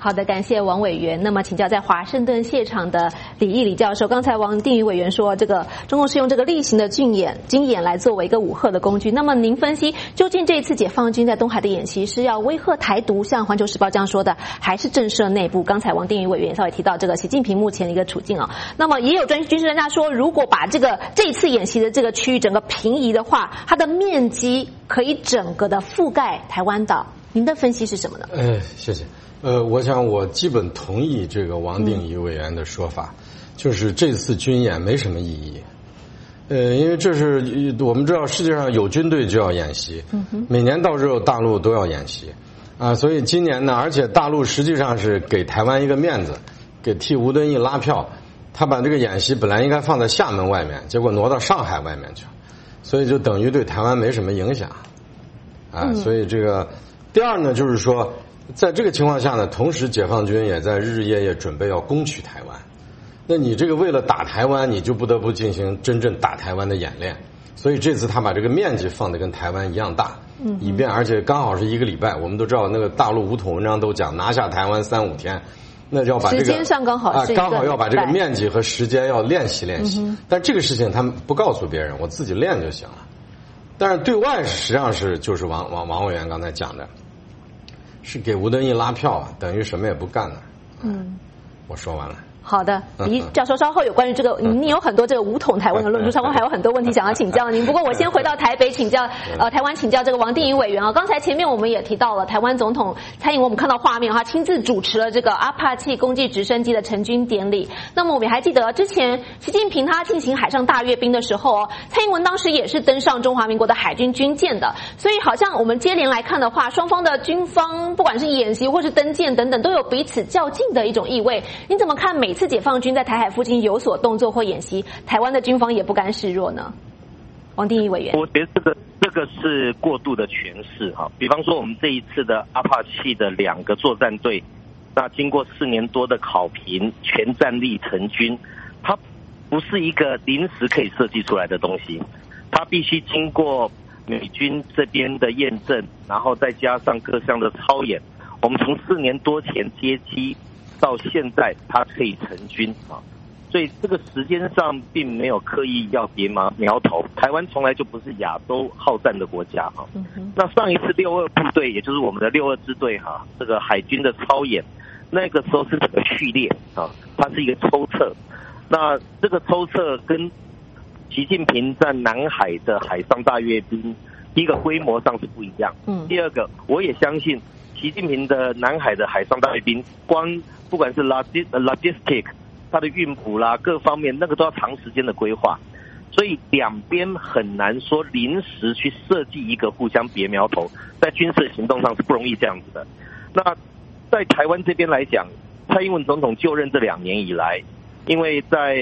好的，感谢王委员。那么请教在华盛顿现场的李教授，刚才王定宇委员说，这个中共是用这个例行的军演来作为一个武吓的工具。那么您分析，究竟这一次解放军在东海的演习是要威吓台独，像《环球时报》这样说的，还是震慑内部？刚才王定宇委员也稍微提到这个习近平目前的一个处境啊。那么也有军事专家说，如果把这一次演习的这个区域整个平移的话，它的面积可以整个的覆盖台湾岛。您的分析是什么呢？ 谢谢。我想我基本同意这个王定宇委员的说法，就是这次军演没什么意义。因为这是我们知道世界上有军队就要演习，每年到时候大陆都要演习啊，所以今年呢，而且大陆实际上是给台湾一个面子，替吴敦义拉票，他把这个演习本来应该放在厦门外面，结果挪到上海外面去了，所以就等于对台湾没什么影响啊。所以这个第二呢，就是说。在这个情况下呢，同时解放军也在日日夜夜准备要攻取台湾。那你这个为了打台湾，你就不得不进行真正打台湾的演练。所以这次他把这个面积放得跟台湾一样大，以便而且刚好是1个礼拜。我们都知道那个大陆武统文章都讲拿下台湾3-5天，那就要把这个时间上刚好是刚好要把这个面积和时间要练习练习。但这个事情他们不告诉别人，我自己练就行了。但是对外实际上是就是王委员刚才讲的。是给吴敦义拉票啊，等于什么也不干了。我说完了。 好的，李教授稍后有关于这个，你有很多这个武统台湾的论述，稍后还有很多问题想要请教您。不过我先回到台北请教，台湾请教这个王定宇委员啊。刚才前面我们也提到了，台湾总统蔡英文，我们看到画面，他亲自主持了这个阿帕契攻击直升机的成军典礼。那么我们还记得之前习近平他进行海上大阅兵的时候，蔡英文当时也是登上中华民国的海军军舰的。所以好像我们接连来看的话，双方的军方不管是演习或是登舰等等，都有彼此较劲的一种意味。你怎么看每次解放军在台海附近有所动作或演习，台湾的军方也不甘示弱呢？王定宇委员， 我觉得这个是过度的诠释哈。比方说我们这一次的阿帕契的2个作战队，那经过4年多的考评，全战力成军，它不是一个临时可以设计出来的东西，它必须经过美军这边的验证，然后再加上各项的操演。我们从4年多前接机到现在，它可以成军啊，所以这个时间上并没有刻意要别苗头。台湾从来就不是亚洲好战的国家哈。那上一次62部队，也就是我们的62支队哈，这个海军的操演，那个时候是整个序列啊，它是一个抽测。那这个抽测跟习近平在南海的海上大阅兵，第一个规模上是不一样。第二个，我也相信习近平的南海的海上大阅兵，光不管是 logistic 它的运补啦各方面，那个都要长时间的规划，所以两边很难说临时去设计一个互相别苗头，在军事行动上是不容易这样子的。那在台湾这边来讲，蔡英文总统就任这2年以来，因为在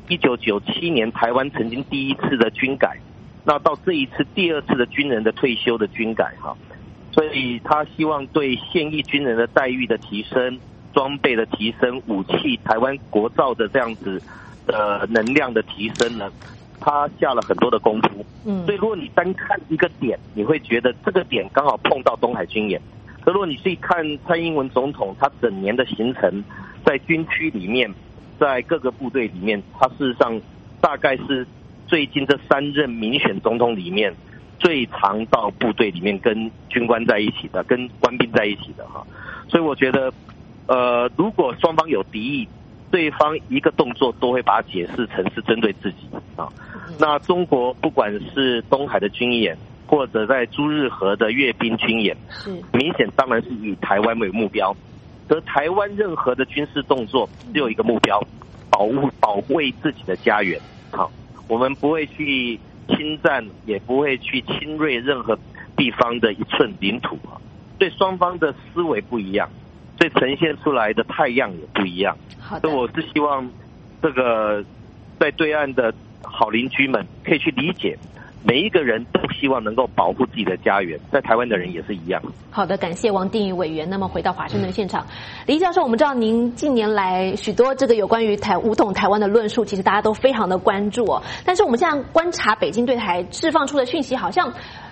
1997年台湾曾经第一次的军改，那到这一次第2次的军人的退休的军改哈，所以他希望对现役军人的待遇的提升、装备的提升、武器台湾国造的这样子能量的提升呢，他下了很多的功夫。所以如果你单看一个点，你会觉得这个点刚好碰到东海军演。可如果你去看蔡英文总统他整年的行程，在军区里面，在各个部队里面，他事实上大概是最近这3任民选总统里面最常到部队里面跟军官在一起的，跟官兵在一起的哈。所以我觉得如果双方有敌意，对方一个动作都会把它解释成是针对自己啊。那中国不管是东海的军演，或者在朱日和的阅兵军演，明显当然是以台湾为目标。而台湾任何的军事动作只有一个目标，保卫自己的家园。好，我们不会去侵占，也不会去侵略任何地方的一寸领土啊。所以双方的思维不一样，所以呈现出来的态样也不一样。所以我是希望这个在对岸的好邻居们可以去理解，每一个人都希望能够保护自己的家园，在台湾的人也是一样。好的，感谢王定宇委员。那么回到华盛顿现场，李教授，我们知道您近年来许多这个有关于武统台湾的论述，其实大家都非常的关注哦。但是我们现在观察北京对台释放出的讯息，好像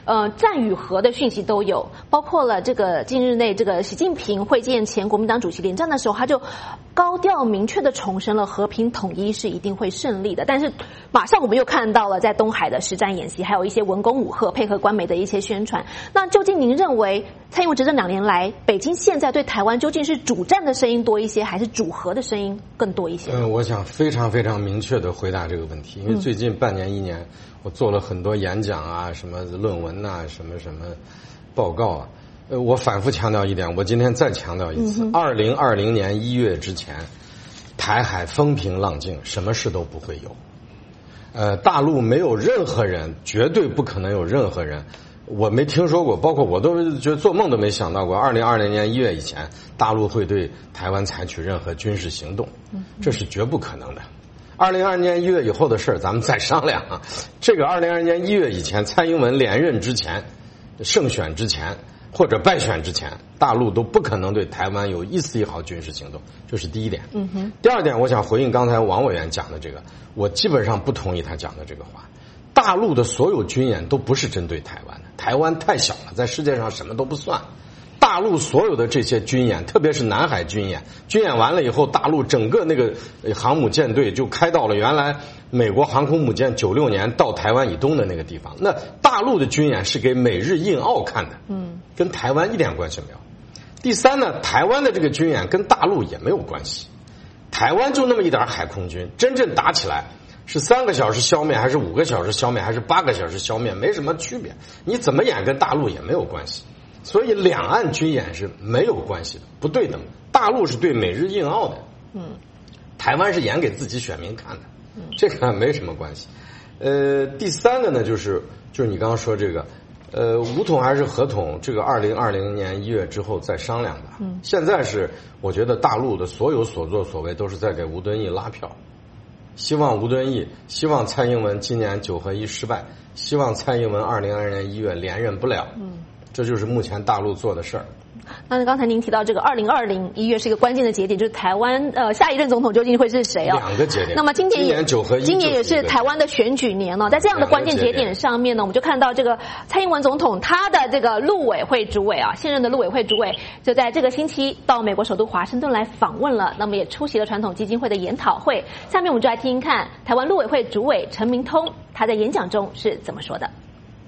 战与和的讯息都有，包括了这个近日内这个习近平会见前国民党主席连战的时候，他就高调明确的重申了和平统一是一定会胜利的。但是马上我们又看到了在东海的实战演习，还有一些文攻武吓配合官媒的一些宣传。那究竟您认为蔡英文执政2年来，北京现在对台湾究竟是主战的声音多一些，还是主和的声音更多一些？ 我想非常非常明确的回答这个问题，因为最近半年1年，我做了很多演讲啊，什么论文啊，什么报告啊。我反复强调一点，我今天再强调一次，2020年1月之前，台海风平浪静，什么事都不会有。大陆没有任何人，绝对不可能有任何人。我没听说过，包括我都觉得做梦都没想到过，2020年1月以前，大陆会对台湾采取任何军事行动，这是绝不可能的。2020年1月以后的事儿，咱们再商量啊。这个2020年1月以前，蔡英文连任之前、胜选之前或者败选之前，大陆都不可能对台湾有一丝一毫军事行动，这是第一点。第二点，我想回应刚才王委员讲的这个，我基本上不同意他讲的这个话。大陆的所有军演都不是针对台湾的，台湾太小了，在世界上什么都不算。大陆所有的这些军演，特别是南海军演，军演完了以后，大陆整个那个航母舰队就开到了原来美国航空母舰96年到台湾以东的那个地方。那大陆的军演是给美日印澳看的，跟台湾一点关系没有。第三呢，台湾的这个军演跟大陆也没有关系，台湾就那么一点海空军，真正打起来是3个小时消灭，还是5个小时消灭，还是8个小时消灭，没什么区别。你怎么演跟大陆也没有关系。所以两岸军演是没有关系的，不对等。大陆是对美日印澳的，台湾是演给自己选民看的，这个没什么关系。第三个呢，就是你刚刚说这个，武统还是和统，这个2020年1月之后再商量吧。现在是我觉得大陆的所有所作所为都是在给吴敦义拉票，希望蔡英文今年9合1失败，希望蔡英文2020年1月连任不了。这就是目前大陆做的事儿。 那刚才您提到这个2020 1月是一个关键的节点，就是台湾下一任总统究竟会是谁哦 ？2个节点。 那么今年 9合1， 今年也是台湾的选举年哦，在这样的关键节点上面呢，我们就看到这个蔡英文总统他的这个陆委会主委啊，现任的陆委会主委就在这个星期到美国首都华盛顿来访问了，那么也出席了传统基金会的研讨会。下面我们就来听听看台湾陆委会主委陈明通他在演讲中是怎么说的。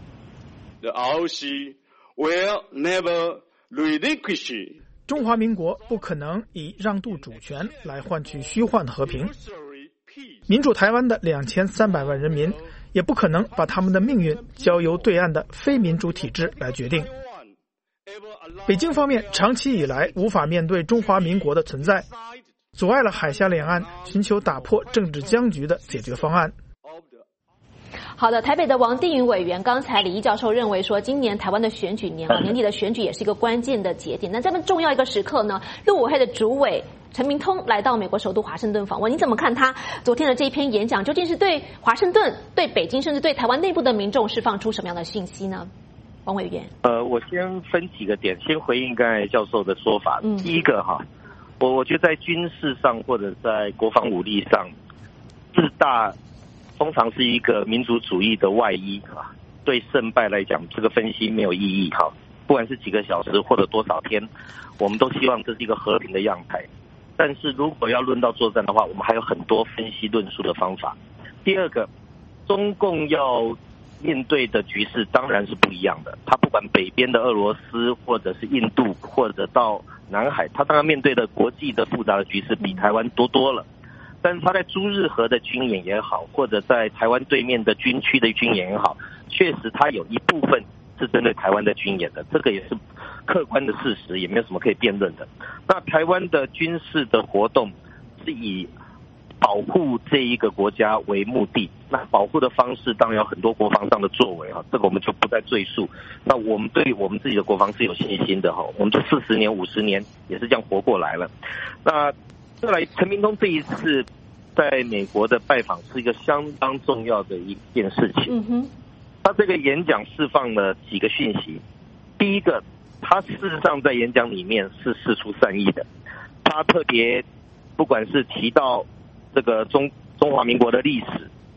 The ROC will never relinquish. 中华民国不可能以让渡主权来换取虚幻的和平，民主台湾的2300万人民也不可能把他们的命运交由对岸的非民主体制来决定。北京方面长期以来无法面对中华民国的存在，阻碍了海峡两岸寻求打破政治僵局的解决方案。 好的，台北的王定宇委员，刚才李毅教授认为说，今年台湾的选举年年底的选举也是一个关键的节点。那这么重要一个时刻呢，陆委会的主委陈明通来到美国首都华盛顿访问，你怎么看他昨天的这一篇演讲？究竟是对华盛顿、对北京，甚至对台湾内部的民众释放出什么样的讯息呢？王委员， 我先分几个点，先回应刚才教授的说法。第一个哈，我觉得在军事上或者在国防武力上，自大通常是一个民族主义的外衣啊，对胜败来讲，这个分析没有意义哈。不管是几个小时或者多少天，我们都希望这是一个和平的样态。但是如果要论到作战的话，我们还有很多分析论述的方法。第二个，中共要面对的局势当然是不一样的。他不管北边的俄罗斯，或者是印度，或者到南海，他当然面对的国际的复杂的局势比台湾多了。但是他在朱日和的军演也好，或者在台湾对面的军区的军演也好，确实他有一部分是针对台湾的军演的，这个也是客观的事实，也没有什么可以辩论的。那台湾的军事的活动是以保护这一个国家为目的，那保护的方式当然有很多国防上的作为，这个我们就不再赘述。那我们对我们自己的国防是有信心的，我们这40年50年也是这样活过来了。那再来，陈明通这一次在美国的拜访是一个相当重要的一件事情。他这个演讲释放了几个讯息。第一个，他事实上在演讲里面是释出善意的，他特别不管是提到这个中华民国的历史，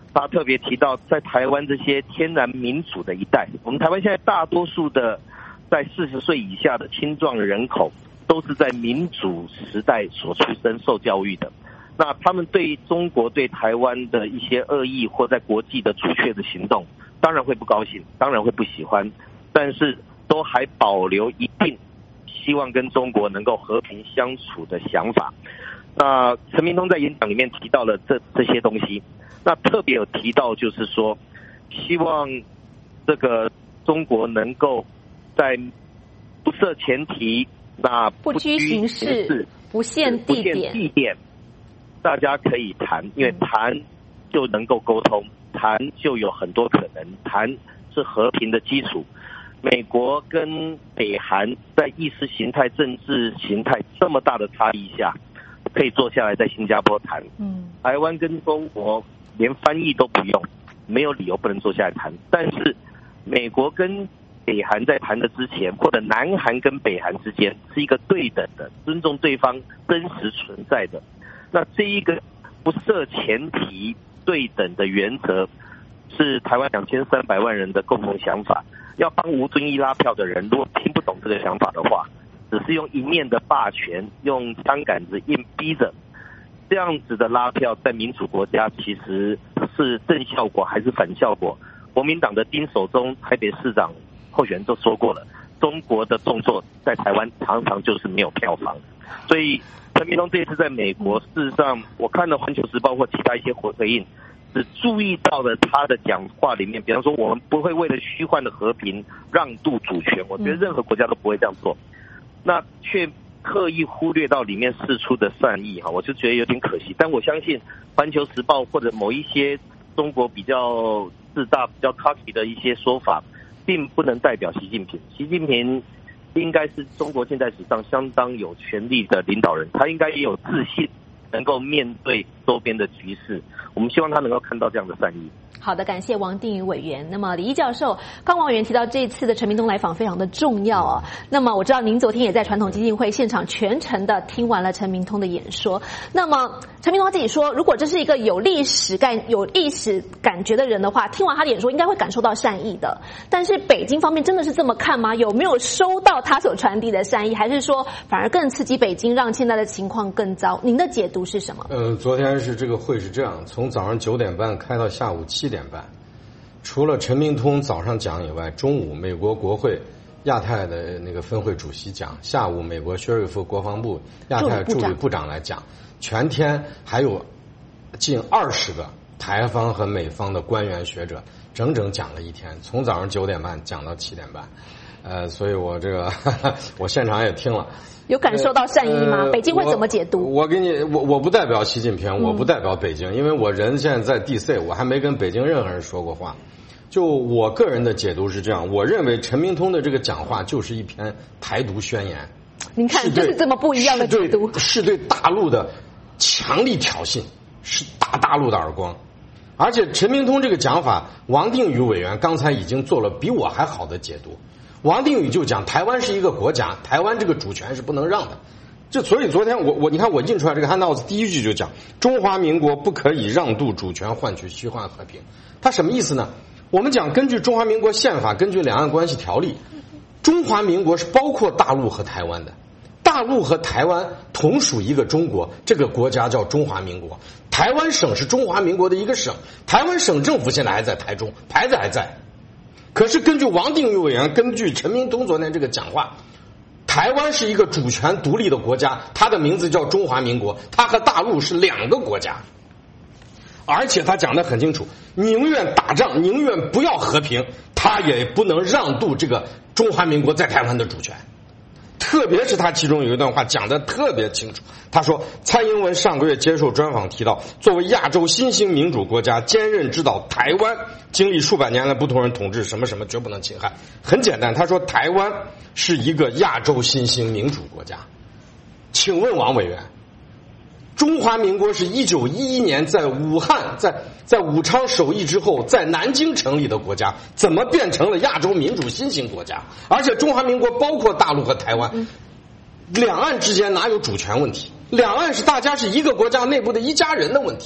他特别提到，在台湾这些天然民主的一代，我们台湾现在大多数的在40岁以下的青壮人口，都是在民主时代所出生、受教育的。那他们对中国对台湾的一些恶意或在国际的阻却的行动，当然会不高兴，当然会不喜欢，但是都还保留一定希望跟中国能够和平相处的想法。那陈明通在演讲里面提到了这些东西。那特别有提到，就是说，希望这个中国能够在不设前提，那不拘形式，不限地点， 大家可以谈，因为谈就能够沟通，谈就有很多可能，谈是和平的基础。美国跟北韩在意识形态、政治形态这么大的差异下，可以坐下来在新加坡谈。台湾跟中国连翻译都不用，没有理由不能坐下来谈。但是美国跟北韩在谈的之前，或者南韩跟北韩之间是一个对等的，尊重对方真实存在的。那这一个不设前提对等的原则，是台湾2300万人的共同想法。要帮吴敦义拉票的人，如果听不懂这个想法的话，只是用一面的霸权，用枪杆子硬逼着，这样子的拉票，在民主国家其实是正效果还是反效果？国民党的丁守中台北市长候选人都说过了，中国的动作在台湾常常就是没有票房。所以陈明通这一次在美国，事实上我看了《环球时报》或其他一些回应，只注意到了他的讲话里面，比方说我们不会为了虚幻的和平让渡主权，我觉得任何国家都不会这样做，那却刻意忽略到里面释出的善意，我就觉得有点可惜。但我相信《环球时报》或者某一些中国比较自大、比较 cocky 的一些说法，并不能代表习近平。习近平应该是中国现代史上相当有权力的领导人，他应该也有自信，能够面对周边的局势。我们希望他能够看到这样的善意。 好的，感谢王定宇委员。那么李毅教授，刚王委员提到这一次的陈明通来访非常的重要啊。那么我知道您昨天也在传统基金会现场全程的听完了陈明通的演说。那么陈明通他自己说，如果这是一个有历史感觉的人的话，听完他的演说应该会感受到善意的。但是北京方面真的是这么看吗？有没有收到他所传递的善意，还是说反而更刺激北京，让现在的情况更糟？您的解读是什么？ 昨天是这个会是这样，从早上9点半开到下午7点半，除了陈明通早上讲以外，中午美国国会亚太的那个分会主席讲，下午美国薛瑞福国防部亚太助理部长来讲，全天还有近20个台方和美方的官员学者，整整讲了一天，从早上9点半讲到7点半。所以我这个我现场也听了。 有感受到善意吗？北京会怎么解读？ 我不代表习近平，我不代表北京，因为我人现在在 DC， 我还没跟北京任何人说过话。就我个人的解读是这样，我认为陈明通的这个讲话就是一篇台独宣言。 您看，就是这么不一样的解读， 是对大陆的强力挑衅，是打大陆的耳光。而且陈明通这个讲法，王定宇委员刚才已经做了比我还好的解读。王定宇就讲台湾是一个国家，台湾这个主权是不能让的。所以昨天你看我印出来这个 handout 第一句就讲中华民国不可以让渡主权换取虚幻和平。它什么意思呢？我们讲根据中华民国宪法，根据两岸关系条例，中华民国是包括大陆和台湾的。大陆和台湾同属一个中国，这个国家叫中华民国。台湾省是中华民国的一个省，台湾省政府现在还在台中，牌子还在。可是根据王定宇委员，根据陈明通昨天这个讲话，台湾是一个主权独立的国家，它的名字叫中华民国，它和大陆是两个国家。而且他讲得很清楚，宁愿打仗，宁愿不要和平，他也不能让渡这个中华民国在台湾的主权。特别是他其中有一段话讲得特别清楚，他说蔡英文上个月接受专访提到，作为亚洲新兴民主国家，坚韧知道台湾经历数百年来不同人统治，什么什么绝不能侵害。很简单，他说台湾是一个亚洲新兴民主国家。请问王委员，中华民国是1911年在武汉在武昌首义之后在南京成立的国家，怎么变成了亚洲民主新兴国家？而且中华民国包括大陆和台湾，两岸之间哪有主权问题？两岸是大家是一个国家内部的一家人的问题。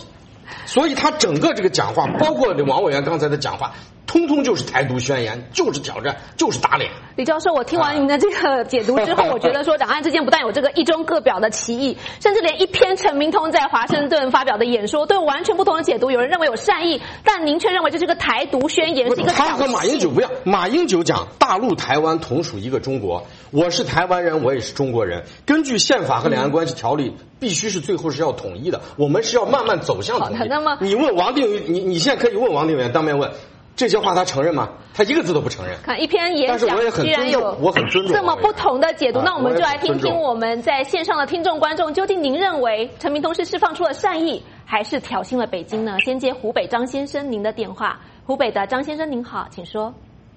所以他整个这个讲话，包括王委员刚才的讲话，通通就是台独宣言，就是挑战，就是打脸。 李教授，我听完您的这个解读之后，我觉得说两岸之间不但有这个一中各表的歧义，甚至连一篇陈明通在华盛顿发表的演说都有完全不同的解读。有人认为有善意，但您却认为这是个台独宣言，是一个挑衅。他和马英九不一样，马英九讲大陆台湾同属一个中国，我是台湾人，我也是中国人。根据宪法和两岸关系条例，必须是最后是要统一的，我们是要慢慢走向统一。 那么你问王定宇，你现在可以问王定宇当面问。这些话他承认吗？他一个字都不承认。 看一篇演讲，居然有这么不同的解读，那我们就来听听我们在线上的听众观众，究竟您认为陈明通是释放出了善意，还是挑衅了北京呢？先接湖北张先生您的电话。湖北的张先生您好，请说。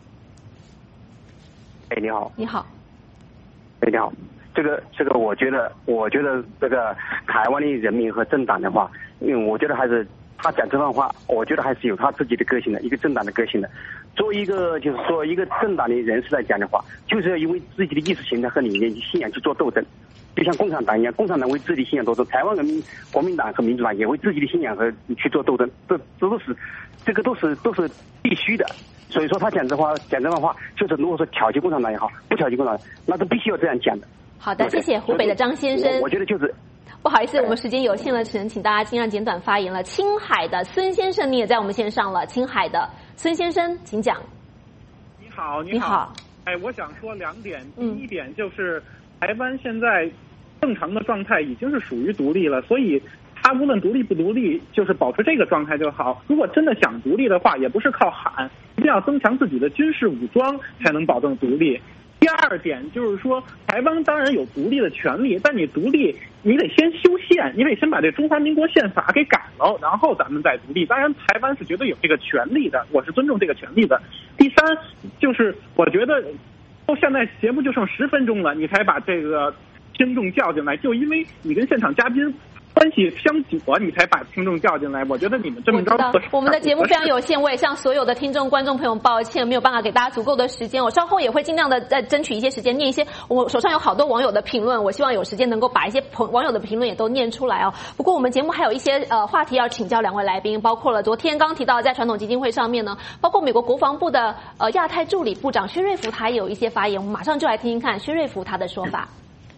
你好。 你好。 你好。这个，我觉得这个台湾的人民和政党的话，因为我觉得还是。他讲这番话，我觉得还是有他自己的个性的，一个政党的个性的。作为一个就是说一个政党的人士来讲的话，就是要因为自己的意识形态和理念、信仰去做斗争。就像共产党一样，共产党为自己的信仰斗争，台湾人民国民党和民主党也为自己的信仰和去做斗争，这都是必须的。所以说他讲这番话，就是如果说挑衅共产党也好，不挑衅共产党，那都必须要这样讲的。 好的，谢谢湖北的张先生。 我觉得就是。 不好意思，我们时间有限了，只能请大家尽量简短发言了。青海的孙先生，你也在我们线上了。青海的孙先生，请讲。 你好，你好。我想说两点。第一点就是台湾现在正常的状态已经是属于独立了，所以他无论独立不独立，就是保持这个状态就好。如果真的想独立的话，也不是靠喊，一定要增强自己的军事武装才能保证独立。第二点就是说，台湾当然有独立的权利，但你独立，你得先修宪，你得先把这中华民国宪法给改了，然后咱们再独立。当然，台湾是绝对有这个权利的，我是尊重这个权利的。第三，就是我觉得，现在节目就剩10分钟了，你才把这个听众叫进来，就因为你跟现场嘉宾关系相左，你才把听众叫进来。我觉得你们这么着， 我们的节目非常有限，我也向所有的听众观众朋友抱歉，没有办法给大家足够的时间。我稍后也会尽量的再争取一些时间，念一些我手上有好多网友的评论，我希望有时间能够把一些网友的评论也都念出来哦。不过我们节目还有一些话题要请教两位来宾，包括了昨天刚提到在传统基金会上面呢，包括美国国防部的亚太助理部长薛瑞福，他也有一些发言，我们马上就来听听看薛瑞福他的说法。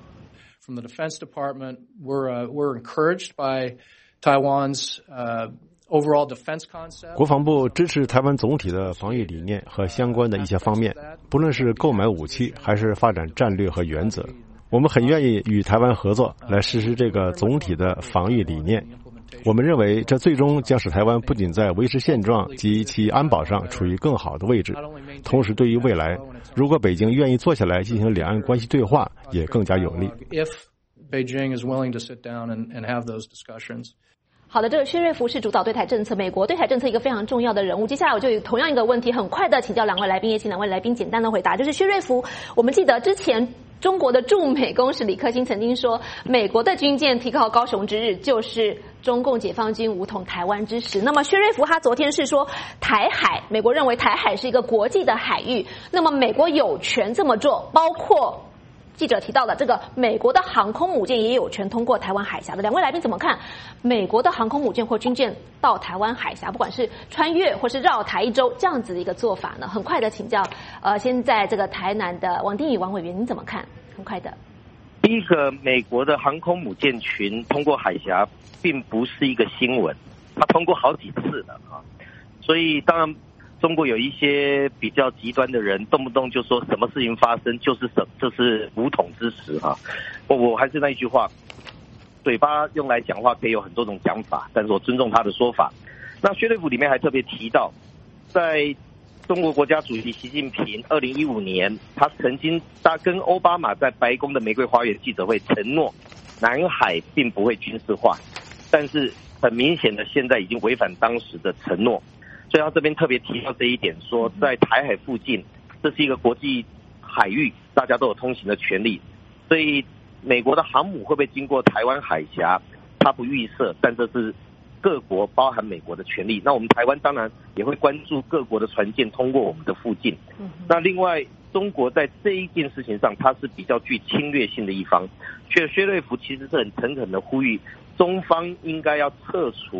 From the Defense Department, we're encouraged by Taiwan's overall defense concept. 国防部支持台湾总体的防御理念和相关的一些方面，不论是购买武器还是发展战略和原则，我们很愿意与台湾合作来实施这个总体的防御理念。我们认为这最终将使台湾不仅在维持现状及其安保上处于更好的位置，同时对于未来，如果北京愿意坐下来进行两岸关系对话，也更加有利。 If Beijing is willing to sit down and have those discussions. 好的，这个薛瑞福是主导对台政策，美国对台政策一个非常重要的人物。接下来我就有同样一个问题，很快的请教两位来宾，也请两位来宾简单的回答。就是薛瑞福，我们记得之前中国的驻美公使李克清曾经说，美国的军舰提靠高雄之日，就是中共解放军武统台湾之时。那么薛瑞福他昨天是说，台海，美国认为台海是一个国际的海域，那么美国有权这么做，包括记者提到的这个美国的航空母舰也有权通过台湾海峡的。两位来宾怎么看美国的航空母舰或军舰到台湾海峡，不管是穿越或是绕台一周这样子的一个做法呢？很快的请教现在这个台南的王定宇王委员，您怎么看？很快的。 第一个，美国的航空母舰群通过海峡并不是一个新闻，它通过好几次了啊，所以当然中国有一些比较极端的人，动不动就说什么事情发生就是武统之时啊。我还是那一句话，嘴巴用来讲话可以有很多种讲法，但是我尊重他的说法。那薛瑞福里面还特别提到，在中国国家主席习近平2015年，他曾经跟奥巴马在白宫的玫瑰花园记者会承诺，南海并不会军事化，但是很明显的现在已经违反当时的承诺。所以他这边特别提到这一点，说在台海附近，这是一个国际海域，大家都有通行的权利。所以美国的航母会不会经过台湾海峡，他不预设，但这是各国包含美国的权利。那我们台湾当然也会关注各国的船舰通过我们的附近。那另外，中国在这一件事情上，它是比较具侵略性的一方。薛瑞福其实是很诚恳的呼吁，中方应该要撤除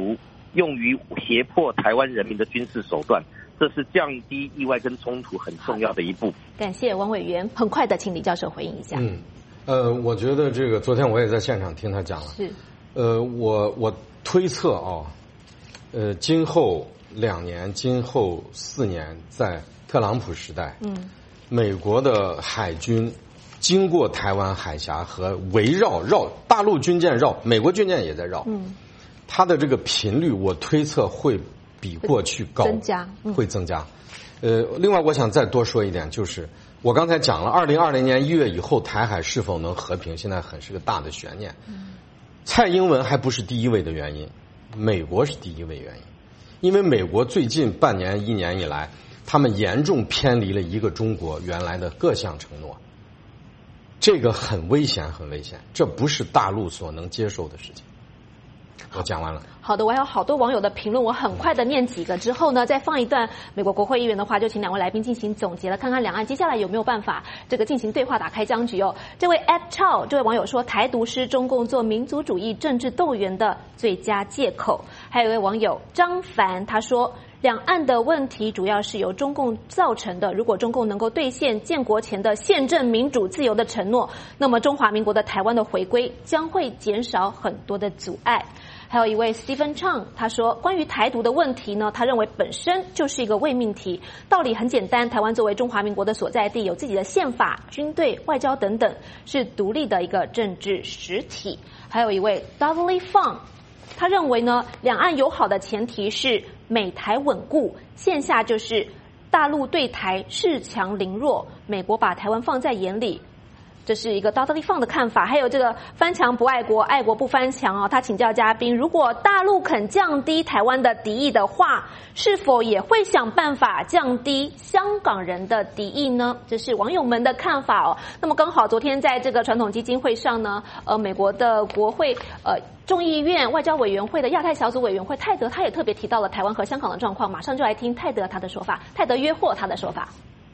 用于胁迫台湾人民的军事手段，这是降低意外跟冲突很重要的一步。 感谢王委员，很快的请李教授回应一下。 我觉得这个昨天我也在现场听他讲了。 是。 我推测啊，今后2年、今后4年，在特朗普时代，美国的海军经过台湾海峡和围绕大陆军舰绕，美国军舰也在绕，它的这个频率，我推测会比过去高，会增加。另外我想再多说一点，就是我刚才讲了，2020年1月以后台海是否能和平，现在是个大的悬念。蔡英文还不是第一位的原因，美国是第一位原因，因为美国最近半年、1年以来，他们严重偏离了一个中国原来的各项承诺，这个很危险，很危险，这不是大陆所能接受的事情。我讲完了。 好的，我还有好多网友的评论，我很快的念几个之后呢，再放一段美国国会议员的话，就请2位来宾进行总结了，看看两岸接下来有没有办法这个进行对话，打开僵局哦。这位 @Chow 这位网友说，台独是中共做民族主义政治斗争的最佳借口。还有一位网友张凡，他说，两岸的问题主要是由中共造成的，如果中共能够兑现建国前的宪政民主自由的承诺，那么中华民国的台湾的回归将会减少很多的阻碍。还有一位 Stephen Chang， 他说，关于台独的问题呢，他认为本身就是一个伪命题，道理很简单，台湾作为中华民国的所在地，有自己的宪法、军队、外交等等，是独立的一个政治实体。还有一位 Dudley Fang， 他认为呢，两岸友好的前提是美台稳固，线下就是大陆对台恃强凌弱，美国把台湾放在眼里。这是一个Dudley Fang的看法。还有这个翻墙不爱国，爱国不翻墙哦。他请教嘉宾，如果大陆肯降低台湾的敌意的话，是否也会想办法降低香港人的敌意呢？这是网友们的看法哦。那么刚好昨天在这个传统基金会上呢，美国的国会众议院外交委员会的亚太小组委员会泰德他也特别提到了台湾和香港的状况，马上就来听泰德他的说法，泰德约霍他的说法。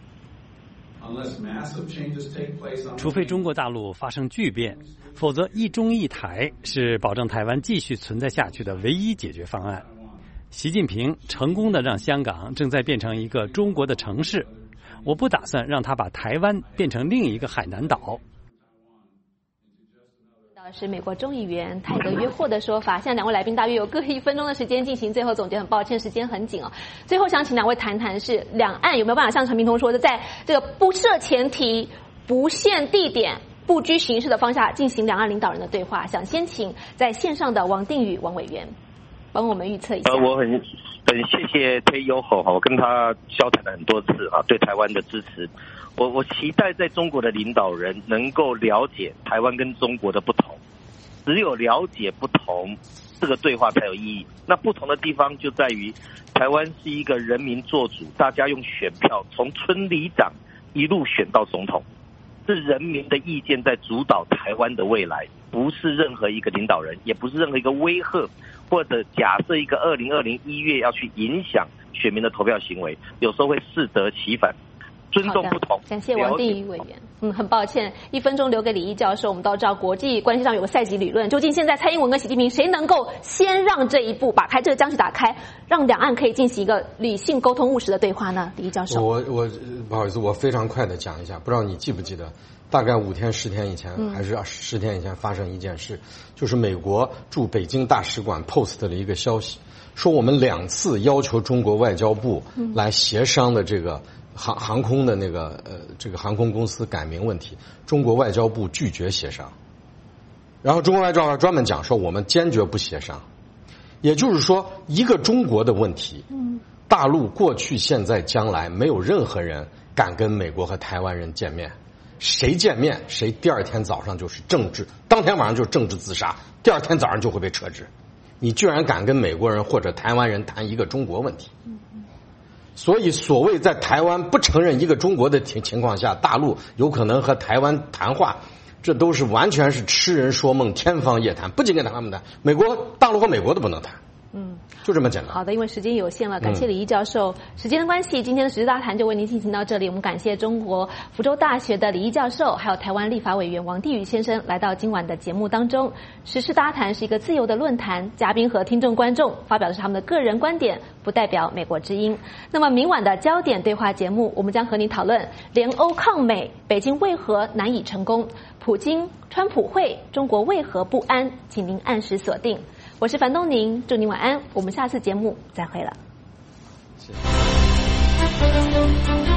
除非中国大陆发生巨变，否则一中一台是保证台湾继续存在下去的唯一解决方案。习近平成功的让香港正在变成一个中国的城市，我不打算让他把台湾变成另一个海南岛。 是美国众议员泰德约霍的说法。现在两位来宾大约有各1分钟的时间进行最后总结，很抱歉时间很紧哦。最后想请两位谈谈是两岸有没有办法像陈明通说的，在这个不设前提、不限地点、不拘形式的方向进行两岸领导人的对话。想先请在线上的王定宇王委员帮我们预测一下。 我很谢谢推优吼，我跟他交谈了很多次啊，对台湾的支持。我期待在中国的领导人能够了解台湾跟中国的不同，只有了解不同，这个对话才有意义。那不同的地方就在于，台湾是一个人民做主，大家用选票从村里长一路选到总统，是人民的意见在主导台湾的未来，不是任何一个领导人，也不是任何一个威吓或者假设一个2020 1月要去影响选民的投票行为，有时候会适得其反。尊重不同。 感谢王定宇委员。很抱歉，1分钟留给李毅教授。我们都知道国际关系上有个赛局理论，究竟现在蔡英文跟习近平谁能够先让这一步，把这个僵局打开，让两岸可以进行一个理性沟通务实的对话呢？李毅教授， 我不好意思，我非常快的讲一下，不知道你记不记得，大概5天10天以前，还是10天以前发生一件事，就是美国驻北京大使馆 post 了一个消息，说我们2次要求中国外交部来协商的这个航空的这个航空公司改名问题，中国外交部拒绝协商。然后中国外交部专门讲说，我们坚决不协商。也就是说，一个中国的问题，大陆过去、现在、将来没有任何人敢跟美国和台湾人见面，谁见面谁第2天早上就是政治，当天晚上就是政治自杀，第2天早上就会被撤职。你居然敢跟美国人或者台湾人谈一个中国问题？所以所谓在台湾不承认一个中国的情况下，大陆有可能和台湾谈话，这都是完全是痴人说梦，天方夜谭。不仅跟他们谈，大陆和美国都不能谈。 就这么简单。 好的，因为时间有限了，感谢李毅教授。时间的关系，今天的时事大谈就为您进行到这里。我们感谢中国福州大学的李毅教授，还有台湾立法委员王地宇先生来到今晚的节目当中。时事大谈是一个自由的论坛，嘉宾和听众观众发表的是他们的个人观点，不代表美国之音。那么明晚的焦点对话节目，我们将和您讨论联欧抗美，北京为何难以成功？普京、川普会，中国为何不安？请您按时锁定。我是樊东宁，祝您晚安。我们下次节目再会了。 谢谢。